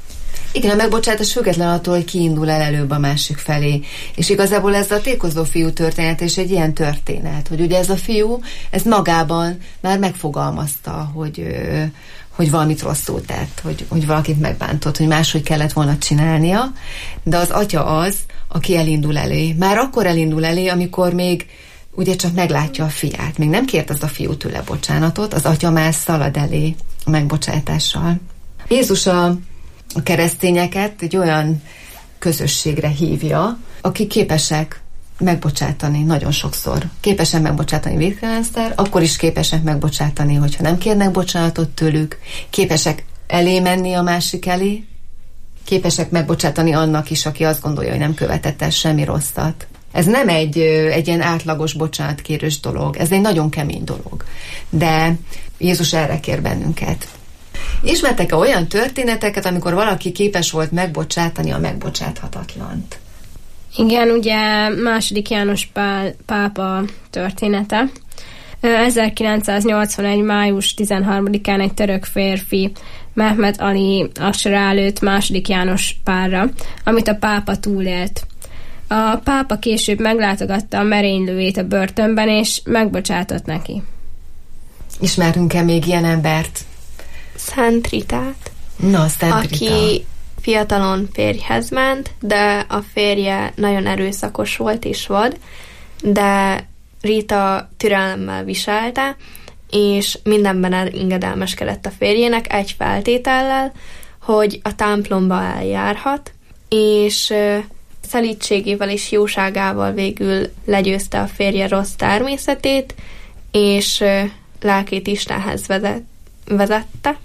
Igen, a megbocsátás független attól, hogy ki indul el előbb a másik felé. És igazából ez a tékozló fiú történet, és egy ilyen történet, hogy ugye ez a fiú, ez magában már megfogalmazta, hogy, hogy valamit rosszul tett, hogy, hogy valakit megbántott, hogy máshogy kellett volna csinálnia, de az atya az, aki elindul elé. Már akkor elindul elé, amikor még ugye csak meglátja a fiát. Még nem kért az a fiú tőle bocsánatot, az atya már szalad elé a megbocsátással. Jézus a, a keresztényeket egy olyan közösségre hívja, akik képesek megbocsátani nagyon sokszor. Képesek megbocsátani vétkelenszer, akkor is képesek megbocsátani, hogyha nem kérnek bocsánatot tőlük, képesek elé menni a másik elé, képesek megbocsátani annak is, aki azt gondolja, hogy nem követett el semmi rosszat. Ez nem egy, egy ilyen átlagos bocsánatkérős dolog, ez egy nagyon kemény dolog. De Jézus erre kér bennünket. Ismertek-e olyan történeteket, amikor valaki képes volt megbocsátani a megbocsáthatatlant? Igen, ugye második János Pál, pápa története. ezerkilencszáznyolcvanegy. május tizenharmadikán egy török férfi Mehmet Ali Asra lőtt második János Pálra, amit a pápa túlélt. A pápa később meglátogatta a merénylőjét a börtönben, és megbocsátott neki. Ismerünk-e még ilyen embert? Szent Ritát. Na, Szent Rita. Aki fiatalon férjhez ment, de a férje nagyon erőszakos volt és vad, de Rita türelemmel viselte, és mindenben engedelmeskedett a férjének egy feltétellel, hogy a templomba eljárhat, és szelídségével és jóságával végül legyőzte a férje rossz természetét, és lelkét Istenhez vezet, vezette,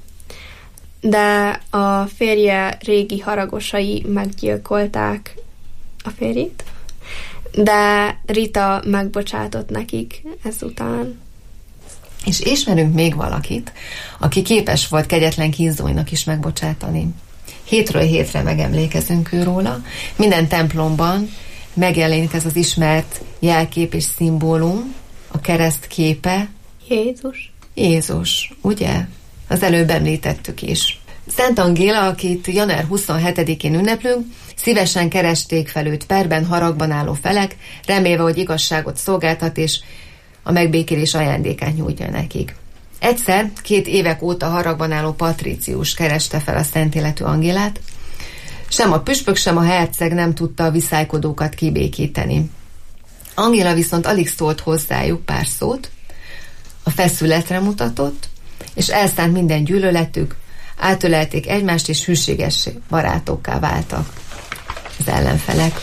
de a férje régi haragosai meggyilkolták a férjét, de Rita megbocsátott nekik ezután. És ismerünk még valakit, aki képes volt kegyetlen kínzóinak is megbocsátani. Hétről hétre megemlékezünk őróla. Minden templomban megjelenik ez az ismert jelkép és szimbólum, a kereszt képe. Jézus. Jézus, ugye? Az előbb említettük is. Szent Angéla, akit január huszonhetedikén ünneplünk, szívesen keresték fel őt perben, haragban álló felek, remélve, hogy igazságot szolgáltat, és a megbékélés ajándékát nyújtja nekik. Egyszer, két évek óta haragban álló Patricius kereste fel a szent életű Angélát, sem a püspök, sem a herceg nem tudta a viszálykodókat kibékíteni. Angéla viszont alig szólt hozzájuk pár szót, a feszületre mutatott, és elszánt minden gyűlöletük, átölelték egymást, és hűséges barátokká váltak az ellenfelek.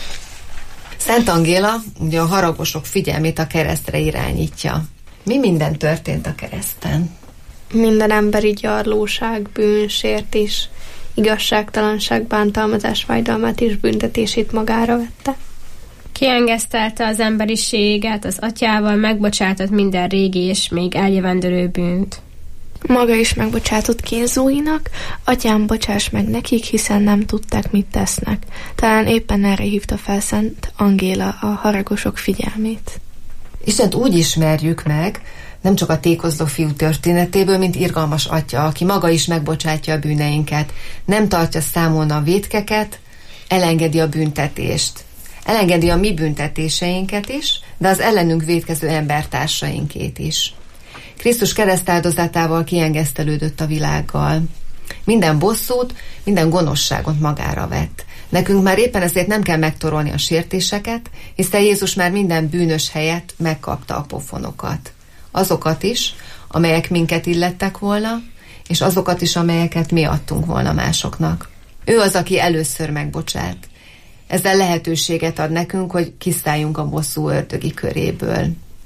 Szent Angéla ugye a haragosok figyelmét a keresztre irányítja. Mi minden történt a kereszten? Minden emberi gyarlóság, bűnsértés, igazságtalanság, bántalmazás fájdalmát és büntetését magára vette. Kiengesztelte az emberiséget, az atyával megbocsátott minden régi és még eljövendőlő bűnt. Maga is megbocsátott kínzóinak, atyám, bocsáss meg nekik, hiszen nem tudták, mit tesznek. Talán éppen erre hívta fel Szent Angéla a haragosok figyelmét. Istent úgy ismerjük meg, nem csak a tékozló fiú történetéből, mint irgalmas atya, aki maga is megbocsátja a bűneinket, nem tartja számon a vétkeket, elengedi a büntetést. Elengedi a mi büntetéseinket is, de az ellenünk vétkező embertársainkét is. Krisztus keresztáldozatával kiengesztelődött a világgal. Minden bosszút, minden gonoszságot magára vett. Nekünk már éppen ezért nem kell megtorolni a sértéseket, hiszen Jézus már minden bűnös helyett megkapta a pofonokat. Azokat is, amelyek minket illettek volna, és azokat is, amelyeket mi adtunk volna másoknak. Ő az, aki először megbocsát. Ezzel lehetőséget ad nekünk, hogy kiszálljunk a bosszú ördögi köréből.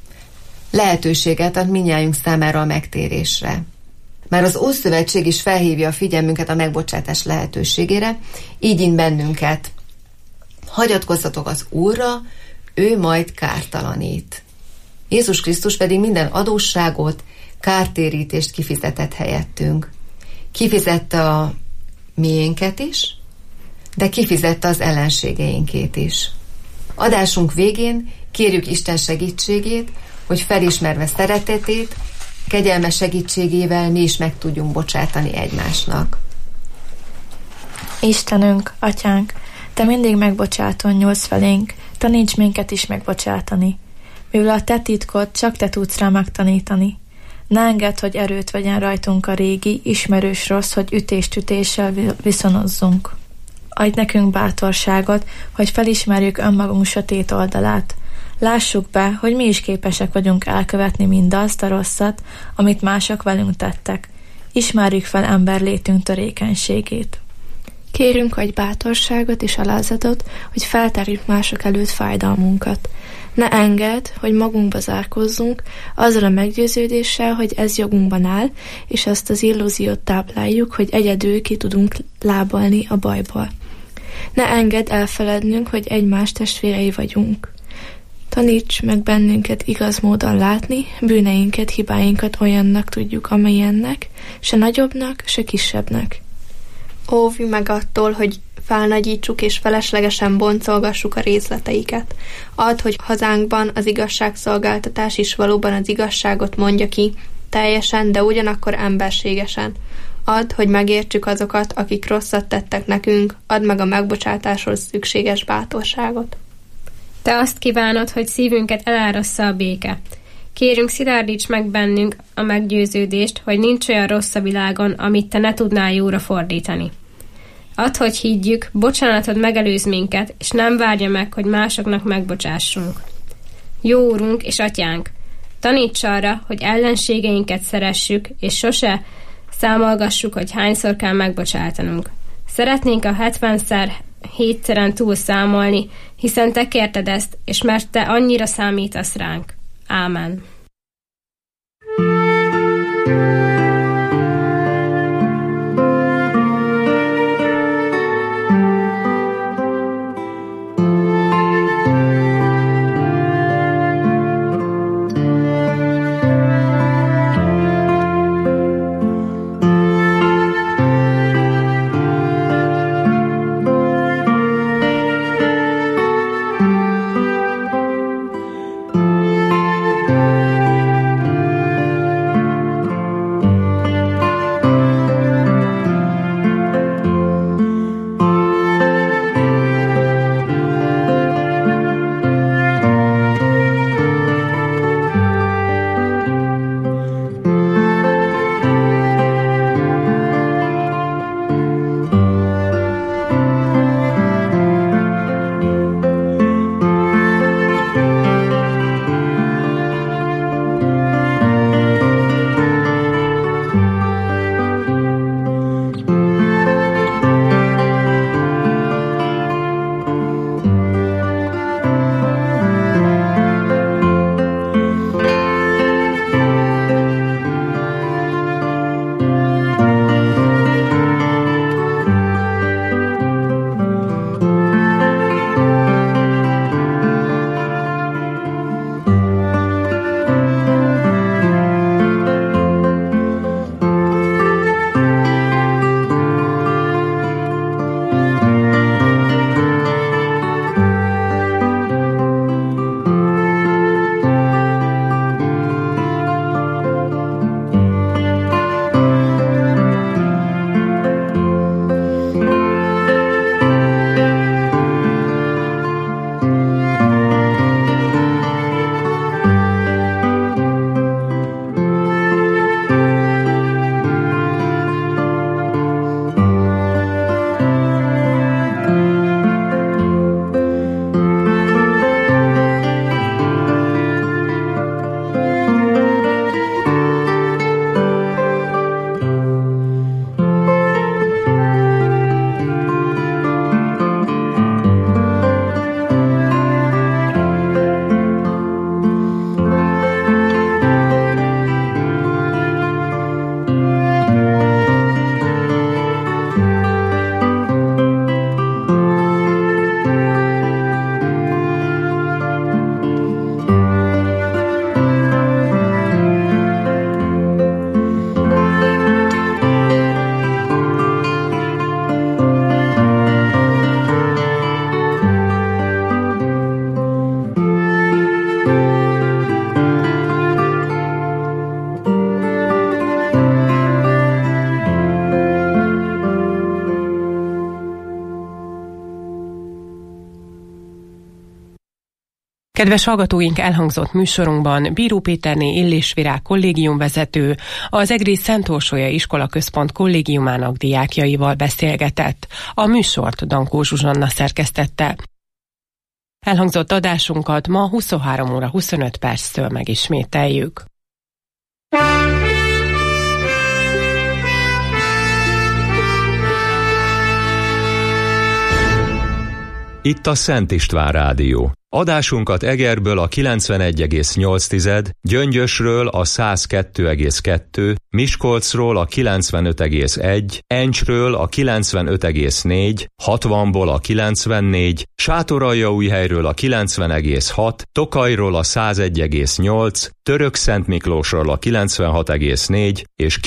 Lehetőséget ad mindnyájunk számára a megtérésre. Már az Ószövetség is felhívja a figyelmünket a megbocsátás lehetőségére, így int bennünket. Hagyatkozzatok az Úrra, ő majd kártalanít. Jézus Krisztus pedig minden adósságot, kártérítést kifizetett helyettünk. Kifizette a miénket is, de kifizette az ellenségeinkét is. Adásunk végén kérjük Isten segítségét, hogy felismerve szeretetét, kegyelme segítségével mi is meg tudjunk bocsátani egymásnak. Istenünk, Atyánk, Te mindig megbocsáton nyúlsz felénk, taníts minket is megbocsátani. Mivel a Te titkod csak Te tudsz rá megtanítani. Ne engedd, hogy erőt vegyen rajtunk a régi, ismerős rossz, hogy ütést-ütéssel viszonozzunk. Adj nekünk bátorságot, hogy felismerjük önmagunk sötét oldalát. Lássuk be, hogy mi is képesek vagyunk elkövetni mindazt a rosszat, amit mások velünk tettek. Ismerjük fel emberlétünk törékenységét. Kérünk, adj bátorságot és alázatot, hogy feltárjuk mások előtt fájdalmunkat. Ne engedd, hogy magunkba zárkozzunk, azzal a meggyőződéssel, hogy ez jogunkban áll, és ezt az illúziót tápláljuk, hogy egyedül ki tudunk lábalni a bajból. Ne engedd elfelednünk, hogy egymás testvérei vagyunk. Taníts meg bennünket igaz módon látni, bűneinket, hibáinkat olyannak tudjuk, amilyennek, se nagyobbnak, se kisebbnek. Óvj meg attól, hogy felnagyítsuk és feleslegesen boncolgassuk a részleteiket. Add, hogy hazánkban az igazságszolgáltatás is valóban az igazságot mondja ki, teljesen, de ugyanakkor emberségesen. Add, hogy megértsük azokat, akik rosszat tettek nekünk, add meg a megbocsátáshoz szükséges bátorságot. Te azt kívánod, hogy szívünket elárassza a béke. Kérünk, szilárdíts meg bennünk a meggyőződést, hogy nincs olyan rossz a világon, amit te ne tudnál jóra fordítani. Add, hogy higgyük, bocsánatod megelőz minket, és nem várja meg, hogy másoknak megbocsássunk. Jó Úrunk és Atyánk, taníts arra, hogy ellenségeinket szeressük, és sose számolgassuk, hogy hányszor kell megbocsátanunk. Szeretnénk a hetvenszer hétszeren túl számolni, hiszen te kérted ezt, és mert te annyira számítasz ránk. Ámen. Thank you. Kedves hallgatóink, elhangzott műsorunkban Bíró Péterné Illés Virág kollégiumvezető az Egri Szent Orsolya Iskola Központ kollégiumának diákjaival beszélgetett. A műsort Dankó Zsuzsanna szerkesztette. Elhangzott adásunkat ma huszonhárom óra huszonöt perctől megismételjük. Itt a Szent István Rádió. Adásunkat Egerből a kilencvenegy egész nyolc, Gyöngyösről a száz kettő egész kettő, Miskolcról a kilencvenöt egész egy, Encsről a kilencvenöt egész négy, hatvanból a kilencvennégy, Sátoraljaújhelyről a kilencven egész hat, Tokajról a száz egy egész nyolc, Törökszentmiklósról a kilencvenhat egész négy és